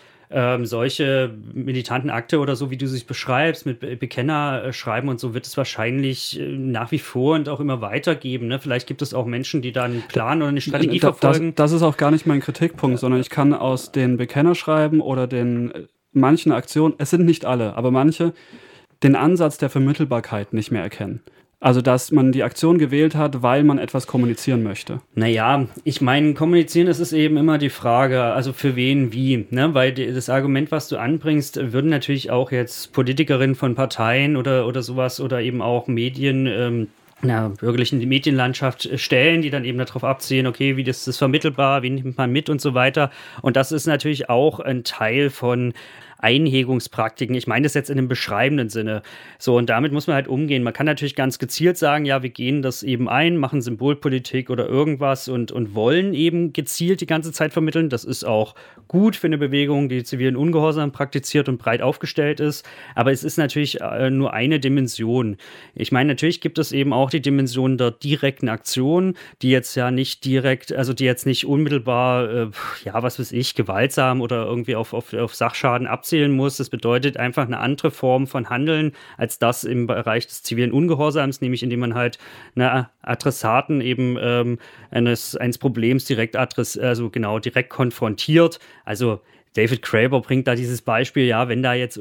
militanten Akte oder so, wie du sie beschreibst, mit Bekennerschreiben und so, wird es wahrscheinlich nach wie vor und auch immer weitergeben. Ne? Vielleicht gibt es auch Menschen, die da einen Plan oder eine Strategie verfolgen. Das ist auch gar nicht mein Kritikpunkt, sondern ich kann aus den Bekennerschreiben oder den manchen Aktionen, es sind nicht alle, aber manche, den Ansatz der Vermittelbarkeit nicht mehr erkennen. Also, dass man die Aktion gewählt hat, weil man etwas kommunizieren möchte. Naja, ich meine, kommunizieren, das ist eben immer die Frage, also für wen, wie, ne? Weil das Argument, was du anbringst, würden natürlich auch jetzt Politikerinnen von Parteien oder sowas oder eben auch Medien, bürgerlichen Medienlandschaft stellen, die dann eben darauf abzielen, okay, wie das ist vermittelbar, wie nimmt man mit und so weiter. Und das ist natürlich auch ein Teil von Einhegungspraktiken. Ich meine das jetzt in einem beschreibenden Sinne. So, und damit muss man halt umgehen. Man kann natürlich ganz gezielt sagen, ja, wir gehen das eben ein, machen Symbolpolitik oder irgendwas und wollen eben gezielt die ganze Zeit vermitteln. Das ist auch gut für eine Bewegung, die zivilen Ungehorsam praktiziert und breit aufgestellt ist. Aber es ist natürlich nur eine Dimension. Ich meine, natürlich gibt es eben auch die Dimension der direkten Aktion, die jetzt ja nicht direkt, also die jetzt nicht unmittelbar, was weiß ich, gewaltsam oder irgendwie auf Sachschaden abzählen muss. Das bedeutet einfach eine andere Form von Handeln als das im Bereich des zivilen Ungehorsams, nämlich indem man halt Adressaten eben eines Problems direkt konfrontiert. Also David Graeber bringt da dieses Beispiel, ja, wenn da jetzt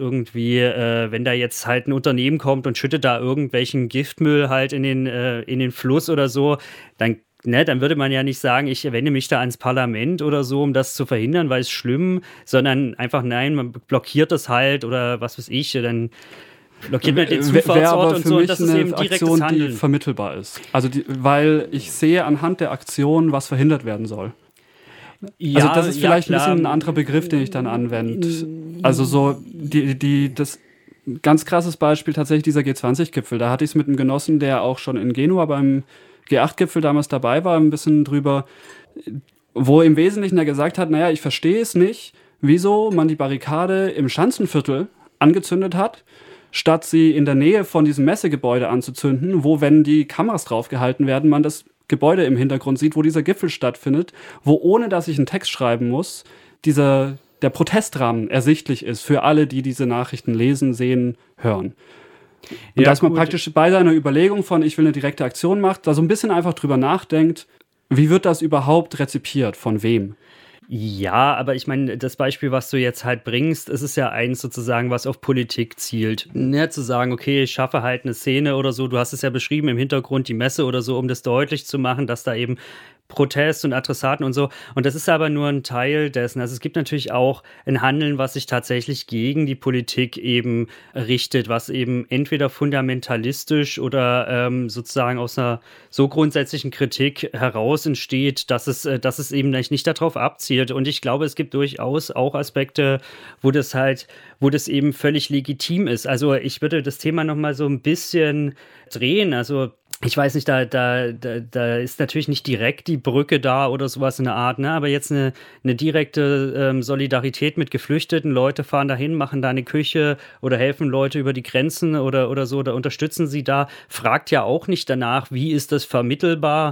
halt ein Unternehmen kommt und schüttet da irgendwelchen Giftmüll halt in den Fluss oder so, dann würde man ja nicht sagen, ich wende mich da ans Parlament oder so, um das zu verhindern, weil es schlimm, sondern einfach, nein, man blockiert das halt oder was weiß ich, dann blockiert man den Zufahrtsort und so. Und das ist eben direktes Aktion, Handeln. die vermittelbar ist. Also weil ich sehe anhand der Aktion, was verhindert werden soll. Ja, also das ist vielleicht ein bisschen ein anderer Begriff, den ich dann anwende. Also so das ganz krasses Beispiel tatsächlich dieser G20-Gipfel. Da hatte ich es mit einem Genossen, der auch schon in Genua beim G8-Gipfel damals dabei war, ein bisschen drüber, wo im Wesentlichen er gesagt hat, naja, ich verstehe es nicht, wieso man die Barrikade im Schanzenviertel angezündet hat, statt sie in der Nähe von diesem Messegebäude anzuzünden, wo, wenn die Kameras draufgehalten werden, man das Gebäude im Hintergrund sieht, wo dieser Gipfel stattfindet, wo, ohne dass ich einen Text schreiben muss, der Protestrahmen ersichtlich ist für alle, die diese Nachrichten lesen, sehen, hören. Und dass man praktisch bei seiner Überlegung von, ich will eine direkte Aktion machen, da so ein bisschen einfach drüber nachdenkt, wie wird das überhaupt rezipiert, von wem? Ja, aber ich meine, das Beispiel, was du jetzt halt bringst, es ist ja eins sozusagen, was auf Politik zielt. Ja, zu sagen, okay, ich schaffe halt eine Szene oder so, du hast es ja beschrieben, im Hintergrund die Messe oder so, um das deutlich zu machen, dass da eben Protest und Adressaten und so. Und das ist aber nur ein Teil dessen. Also es gibt natürlich auch ein Handeln, was sich tatsächlich gegen die Politik eben richtet, was eben entweder fundamentalistisch oder sozusagen aus einer so grundsätzlichen Kritik heraus entsteht, dass es eben nicht darauf abzielt. Und ich glaube, es gibt durchaus auch Aspekte, wo das eben völlig legitim ist. Also ich würde das Thema nochmal so ein bisschen drehen. Also ich weiß nicht, da ist natürlich nicht direkt die Brücke da oder sowas in der Art, ne? Aber jetzt eine direkte Solidarität mit Geflüchteten. Leute fahren dahin, machen da eine Küche oder helfen Leute über die Grenzen oder so, oder unterstützen sie da. Fragt ja auch nicht danach, wie ist das vermittelbar,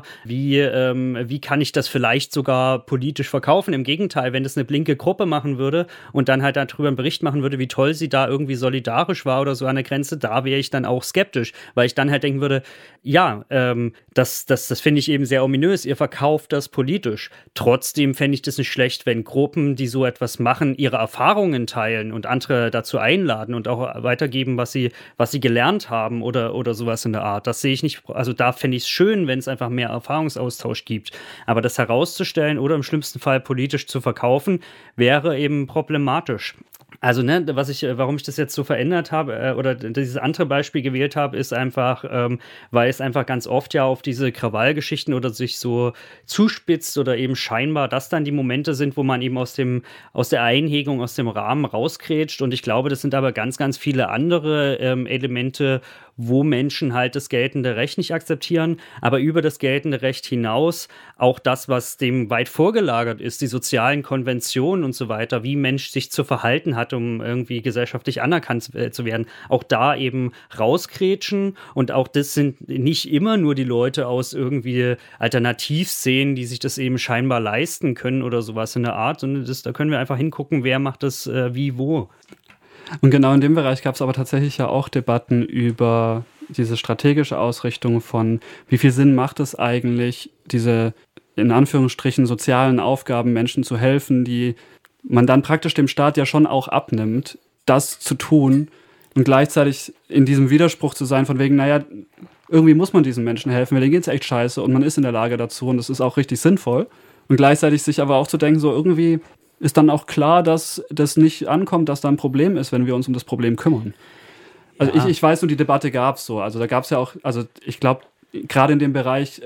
wie kann ich das vielleicht sogar politisch verkaufen. Im Gegenteil, wenn das eine blinke Gruppe machen würde und dann halt darüber einen Bericht machen würde, wie toll sie da irgendwie solidarisch war oder so an der Grenze, da wäre ich dann auch skeptisch, weil ich dann halt denken würde, ja, das finde ich eben sehr ominös. Ihr verkauft das politisch. Trotzdem fände ich das nicht schlecht, wenn Gruppen, die so etwas machen, ihre Erfahrungen teilen und andere dazu einladen und auch weitergeben, was sie gelernt haben oder sowas in der Art. Das sehe ich nicht. Also da fände ich es schön, wenn es einfach mehr Erfahrungsaustausch gibt. Aber das herauszustellen oder im schlimmsten Fall politisch zu verkaufen, wäre eben problematisch. Also, ne, warum ich das jetzt so verändert habe oder dieses andere Beispiel gewählt habe, ist einfach, weil es einfach ganz oft ja auf diese Krawallgeschichten oder sich so zuspitzt oder eben scheinbar das dann die Momente sind, wo man eben aus der Einhegung, aus dem Rahmen rauskrätscht. Und ich glaube, das sind aber ganz, ganz viele andere Elemente, wo Menschen halt das geltende Recht nicht akzeptieren, aber über das geltende Recht hinaus auch das, was dem weit vorgelagert ist, die sozialen Konventionen und so weiter, wie Mensch sich zu verhalten hat, um irgendwie gesellschaftlich anerkannt zu werden, auch da eben rauskrätschen. Und auch das sind nicht immer nur die Leute aus irgendwie Alternativszenen, die sich das eben scheinbar leisten können oder sowas in der Art, sondern da können wir einfach hingucken, wer macht das wie, wo. Und genau in dem Bereich gab es aber tatsächlich ja auch Debatten über diese strategische Ausrichtung von, wie viel Sinn macht es eigentlich, diese in Anführungsstrichen sozialen Aufgaben Menschen zu helfen, die man dann praktisch dem Staat ja schon auch abnimmt, das zu tun und gleichzeitig in diesem Widerspruch zu sein von wegen, naja, irgendwie muss man diesen Menschen helfen, weil denen geht's echt scheiße und man ist in der Lage dazu und das ist auch richtig sinnvoll. Und gleichzeitig sich aber auch zu denken, so irgendwie ist dann auch klar, dass das nicht ankommt, dass da ein Problem ist, wenn wir uns um das Problem kümmern. Also ja. Ich weiß nur, die Debatte gab es so. Also da gab es ja auch, also ich glaube, gerade in dem Bereich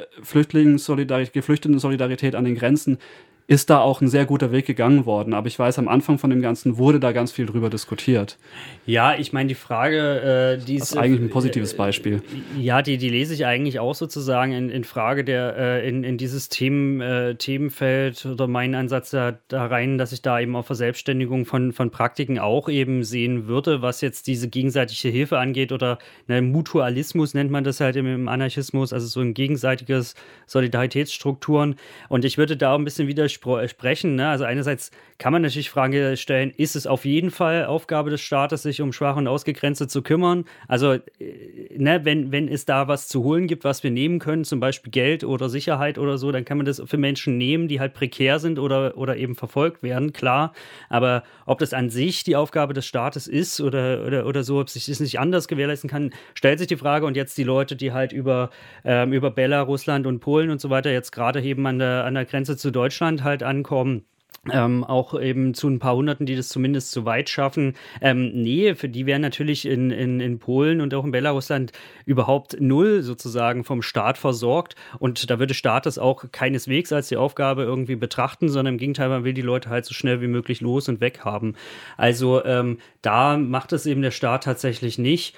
Geflüchteten-Solidarität an den Grenzen ist da auch ein sehr guter Weg gegangen worden. Aber ich weiß, am Anfang von dem Ganzen wurde da ganz viel drüber diskutiert. Ja, ich meine, die Frage, die ist... Das ist eigentlich ein positives Beispiel. Ja, die lese ich eigentlich auch sozusagen in Frage in dieses Themenfeld oder meinen Ansatz da rein, dass ich da eben auf Verselbstständigung von Praktiken auch eben sehen würde, was jetzt diese gegenseitige Hilfe angeht oder Mutualismus nennt man das halt im Anarchismus, also so ein gegenseitiges Solidaritätsstrukturen. Und ich würde da auch ein bisschen widersprechen, ne? Also einerseits kann man natürlich Fragen stellen, ist es auf jeden Fall Aufgabe des Staates, sich um Schwache und Ausgegrenzte zu kümmern? Also, ne, wenn es da was zu holen gibt, was wir nehmen können, zum Beispiel Geld oder Sicherheit oder so, dann kann man das für Menschen nehmen, die halt prekär sind oder eben verfolgt werden, klar. Aber ob das an sich die Aufgabe des Staates ist oder so, ob sich das nicht anders gewährleisten kann, stellt sich die Frage. Und jetzt die Leute, die halt über Belarus, und Polen und so weiter jetzt gerade eben an der Grenze zu Deutschland halt ankommen, auch eben zu ein paar Hunderten, die das zumindest zu weit schaffen. Nee, für die wären natürlich in Polen und auch in Belarusland überhaupt null sozusagen vom Staat versorgt. Und da würde Staat das auch keineswegs als die Aufgabe irgendwie betrachten, sondern im Gegenteil, man will die Leute halt so schnell wie möglich los und weg haben. Also da macht es eben der Staat tatsächlich nicht.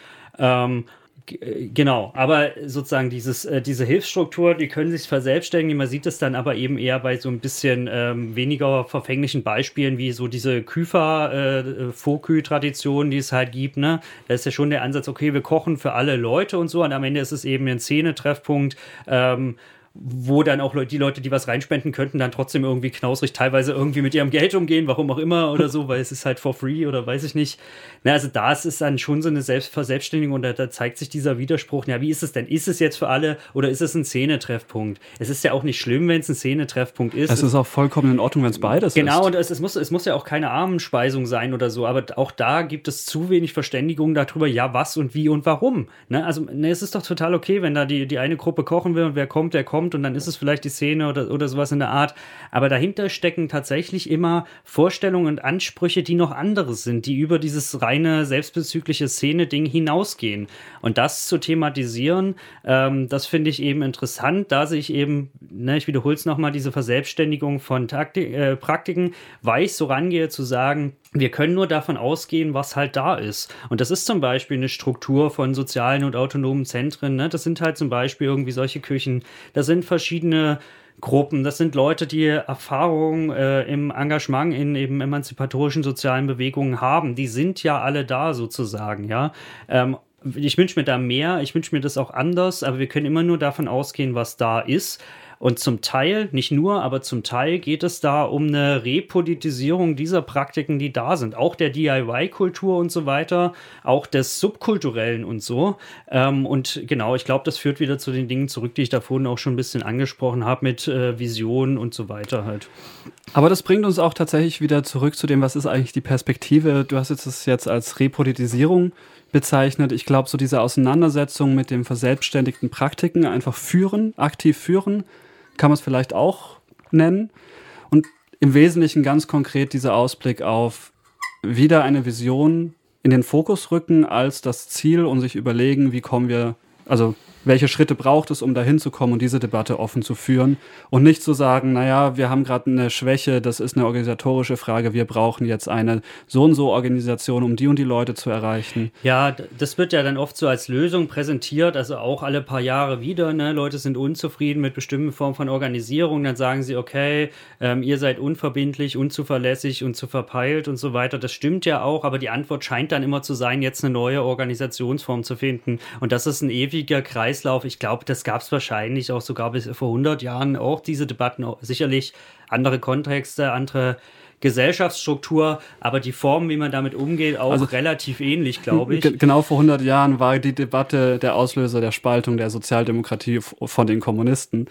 Genau, aber sozusagen diese Hilfsstruktur, die können sich verselbstständigen, man sieht es dann aber eben eher bei so ein bisschen weniger verfänglichen Beispielen, wie so diese Küfer-Fokü-Tradition, die es halt gibt, ne? Da ist ja schon der Ansatz, okay, wir kochen für alle Leute und so, und am Ende ist es eben ein Szenetreffpunkt, wo dann auch die Leute, die was reinspenden könnten, dann trotzdem irgendwie knausrig teilweise irgendwie mit ihrem Geld umgehen, warum auch immer oder so, weil es ist halt for free oder weiß ich nicht. Na, also da ist es dann schon so eine Selbstverselbstständigung und da zeigt sich dieser Widerspruch. Ja, wie ist es denn? Ist es jetzt für alle oder ist es ein Szenetreffpunkt? Es ist ja auch nicht schlimm, wenn es ein Szenetreffpunkt ist. Es ist auch vollkommen in Ordnung, wenn es beides genau, ist. Genau, und es muss ja auch keine Armenspeisung sein oder so, aber auch da gibt es zu wenig Verständigung darüber, ja, was und wie und warum. Ne? Also es ist doch total okay, wenn da die eine Gruppe kochen will und wer kommt, der kommt. kommt und dann ist es vielleicht die Szene oder sowas in der Art. Aber dahinter stecken tatsächlich immer Vorstellungen und Ansprüche, die noch anderes sind, die über dieses reine selbstbezügliche Szene-Ding hinausgehen. Und das zu thematisieren, das finde ich eben interessant, da sehe ich eben, ne, ich wiederhole es nochmal, diese Verselbstständigung von Praktiken, weil ich so rangehe zu sagen, wir können nur davon ausgehen, was halt da ist. Und das ist zum Beispiel eine Struktur von sozialen und autonomen Zentren. Ne? Das sind halt zum Beispiel irgendwie solche Küchen. Das sind verschiedene Gruppen. Das sind Leute, die Erfahrung im Engagement in eben emanzipatorischen sozialen Bewegungen haben. Die sind ja alle da sozusagen, ja. Ich wünsche mir da mehr, ich wünsche mir das auch anders, aber wir können immer nur davon ausgehen, was da ist. Und zum Teil, nicht nur, aber zum Teil geht es da um eine Repolitisierung dieser Praktiken, die da sind. Auch der DIY-Kultur und so weiter, auch des Subkulturellen und so. Und genau, ich glaube, das führt wieder zu den Dingen zurück, die ich da vorhin auch schon ein bisschen angesprochen habe, mit Visionen und so weiter halt. Aber das bringt uns auch tatsächlich wieder zurück zu dem, was ist eigentlich die Perspektive. Du hast es jetzt als Repolitisierung bezeichnet. Ich glaube, so diese Auseinandersetzung mit den verselbstständigten Praktiken, einfach führen, aktiv führen, kann man es vielleicht auch nennen. Und im Wesentlichen ganz konkret dieser Ausblick auf wieder eine Vision in den Fokus rücken als das Ziel und sich überlegen, wie kommen wir, also welche Schritte braucht es, um dahin zu kommen und diese Debatte offen zu führen und nicht zu sagen, naja, wir haben gerade eine Schwäche, das ist eine organisatorische Frage, wir brauchen jetzt eine so und so Organisation, um die und die Leute zu erreichen. Ja, das wird ja dann oft so als Lösung präsentiert, also auch alle paar Jahre wieder, ne? Leute sind unzufrieden mit bestimmten Formen von Organisierung, dann sagen sie, okay, ihr seid unverbindlich, unzuverlässig und zu verpeilt und so weiter. Das stimmt ja auch, aber die Antwort scheint dann immer zu sein, jetzt eine neue Organisationsform zu finden und das ist ein ewiger Kreislauf. Ich glaube, das gab es wahrscheinlich auch sogar bis vor 100 Jahren auch diese Debatten, auch sicherlich andere Kontexte, andere Gesellschaftsstruktur, aber die Form, wie man damit umgeht, auch also, relativ ähnlich, glaube ich. Genau vor 100 Jahren war die Debatte der Auslöser der Spaltung der Sozialdemokratie von den Kommunisten.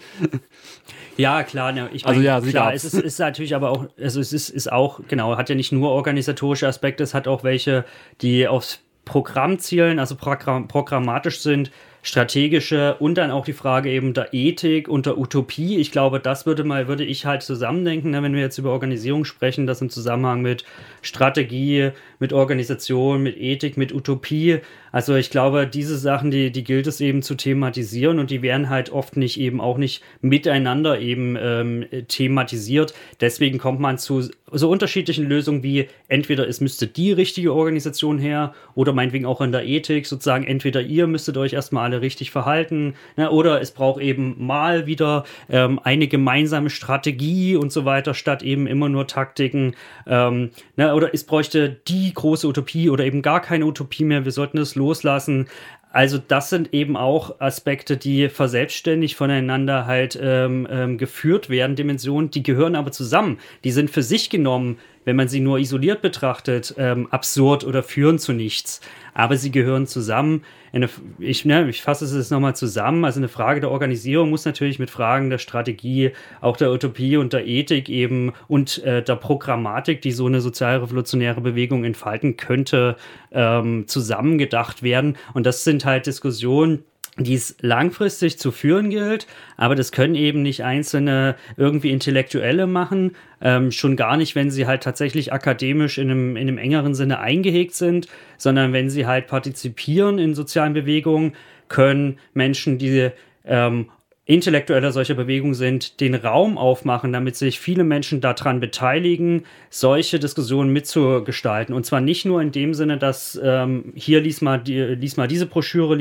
Ja, klar. Ne, ich mein, also ja, klar, es ist natürlich aber auch, also es ist auch, genau, hat ja nicht nur organisatorische Aspekte, es hat auch welche, die aufs Programm zielen, also programmatisch sind, strategische und dann auch die Frage eben der Ethik und der Utopie. Ich glaube, das würde ich halt zusammendenken, ne, wenn wir jetzt über Organisierung sprechen, das im Zusammenhang mit Strategie, mit Organisation, mit Ethik, mit Utopie. Also ich glaube, diese Sachen, die gilt es eben zu thematisieren und die werden halt oft nicht eben auch nicht miteinander eben thematisiert. Deswegen kommt man zu so unterschiedlichen Lösungen wie entweder es müsste die richtige Organisation her oder meinetwegen auch in der Ethik sozusagen entweder ihr müsstet euch erstmal alle richtig verhalten, ne, oder es braucht eben mal wieder eine gemeinsame Strategie und so weiter, statt eben immer nur Taktiken, ne, oder es bräuchte die große Utopie oder eben gar keine Utopie mehr, wir sollten es loslassen. Also das sind eben auch Aspekte, die verselbstständigt voneinander halt geführt werden, Dimensionen, die gehören aber zusammen. Die sind für sich genommen, wenn man sie nur isoliert betrachtet, absurd oder führen zu nichts. Aber sie gehören zusammen. Ich fasse es jetzt nochmal zusammen. Also eine Frage der Organisierung muss natürlich mit Fragen der Strategie, auch der Utopie und der Ethik eben und der Programmatik, die so eine sozialrevolutionäre Bewegung entfalten könnte, zusammengedacht werden. Und das sind halt Diskussionen, die es langfristig zu führen gilt, aber das können eben nicht einzelne irgendwie Intellektuelle machen, schon gar nicht, wenn sie halt tatsächlich akademisch in einem engeren Sinne eingehegt sind, sondern wenn sie halt partizipieren in sozialen Bewegungen, können Menschen, die Intellektuelle solcher Bewegungen sind, den Raum aufmachen, damit sich viele Menschen daran beteiligen, solche Diskussionen mitzugestalten. Und zwar nicht nur in dem Sinne, dass hier lies mal diese Broschüre,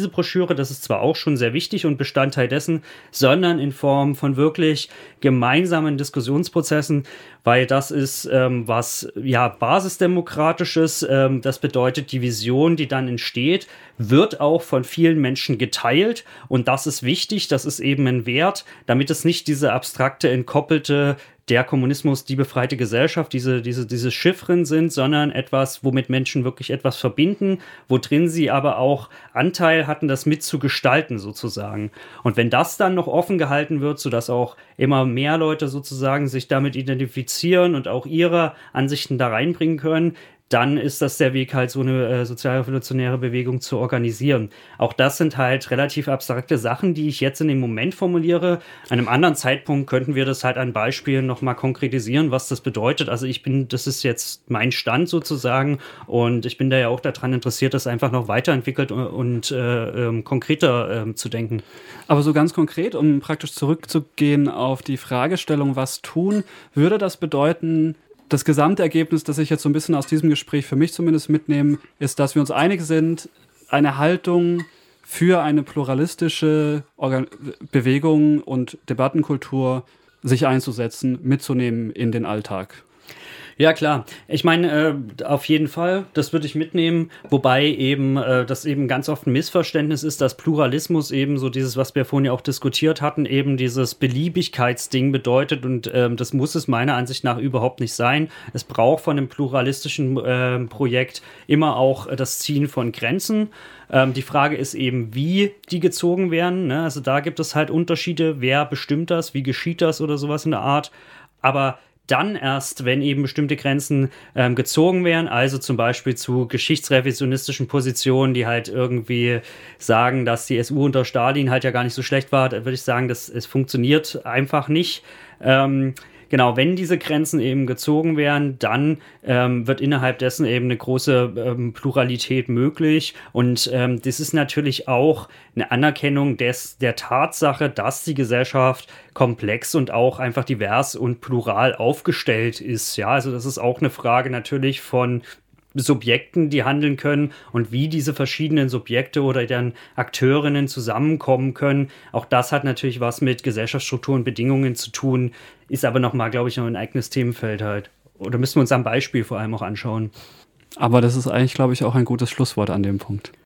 das ist zwar auch schon sehr wichtig und Bestandteil dessen, sondern in Form von wirklich gemeinsamen Diskussionsprozessen, weil das ist was ja basisdemokratisches, das bedeutet, die Vision, die dann entsteht, wird auch von vielen Menschen geteilt und das ist wichtig, das ist eben ein Wert, damit es nicht diese abstrakte, entkoppelte der Kommunismus, die befreite Gesellschaft, diese Chiffren sind, sondern etwas, womit Menschen wirklich etwas verbinden, wo drin sie aber auch Anteil hatten, das mitzugestalten sozusagen. Und wenn das dann noch offen gehalten wird, sodass auch immer mehr Leute sozusagen sich damit identifizieren und auch ihre Ansichten da reinbringen können, dann ist das der Weg, halt so eine sozialrevolutionäre Bewegung zu organisieren. Auch das sind halt relativ abstrakte Sachen, die ich jetzt in dem Moment formuliere. An einem anderen Zeitpunkt könnten wir das halt an Beispielen nochmal konkretisieren, was das bedeutet. Also das ist jetzt mein Stand sozusagen und ich bin da ja auch daran interessiert, das einfach noch weiterentwickelt und konkreter zu denken. Aber so ganz konkret, um praktisch zurückzugehen auf die Fragestellung, was tun, würde das bedeuten, das Gesamtergebnis, das ich jetzt so ein bisschen aus diesem Gespräch für mich zumindest mitnehme, ist, dass wir uns einig sind, eine Haltung für eine pluralistische Bewegung und Debattenkultur sich einzusetzen, mitzunehmen in den Alltag. Ja, klar. Ich meine, auf jeden Fall, das würde ich mitnehmen, wobei eben das eben ganz oft ein Missverständnis ist, dass Pluralismus eben so dieses, was wir vorhin ja auch diskutiert hatten, eben dieses Beliebigkeitsding bedeutet und das muss es meiner Ansicht nach überhaupt nicht sein. Es braucht von einem pluralistischen Projekt immer auch das Ziehen von Grenzen. Die Frage ist eben, wie die gezogen werden, ne? Also da gibt es halt Unterschiede, wer bestimmt das, wie geschieht das oder sowas in der Art, aber dann erst, wenn eben bestimmte Grenzen gezogen werden, also zum Beispiel zu geschichtsrevisionistischen Positionen, die halt irgendwie sagen, dass die SU unter Stalin halt ja gar nicht so schlecht war, da würde ich sagen, es funktioniert einfach nicht. Genau, wenn diese Grenzen eben gezogen werden, dann wird innerhalb dessen eben eine große Pluralität möglich. Und das ist natürlich auch eine Anerkennung der Tatsache, dass die Gesellschaft komplex und auch einfach divers und plural aufgestellt ist. Ja, also das ist auch eine Frage natürlich von Subjekten, die handeln können und wie diese verschiedenen Subjekte oder dann Akteurinnen zusammenkommen können. Auch das hat natürlich was mit Gesellschaftsstrukturen und Bedingungen zu tun, ist aber nochmal, glaube ich, noch ein eigenes Themenfeld halt. Oder müssen wir uns am Beispiel vor allem auch anschauen. Aber das ist eigentlich, glaube ich, auch ein gutes Schlusswort an dem Punkt.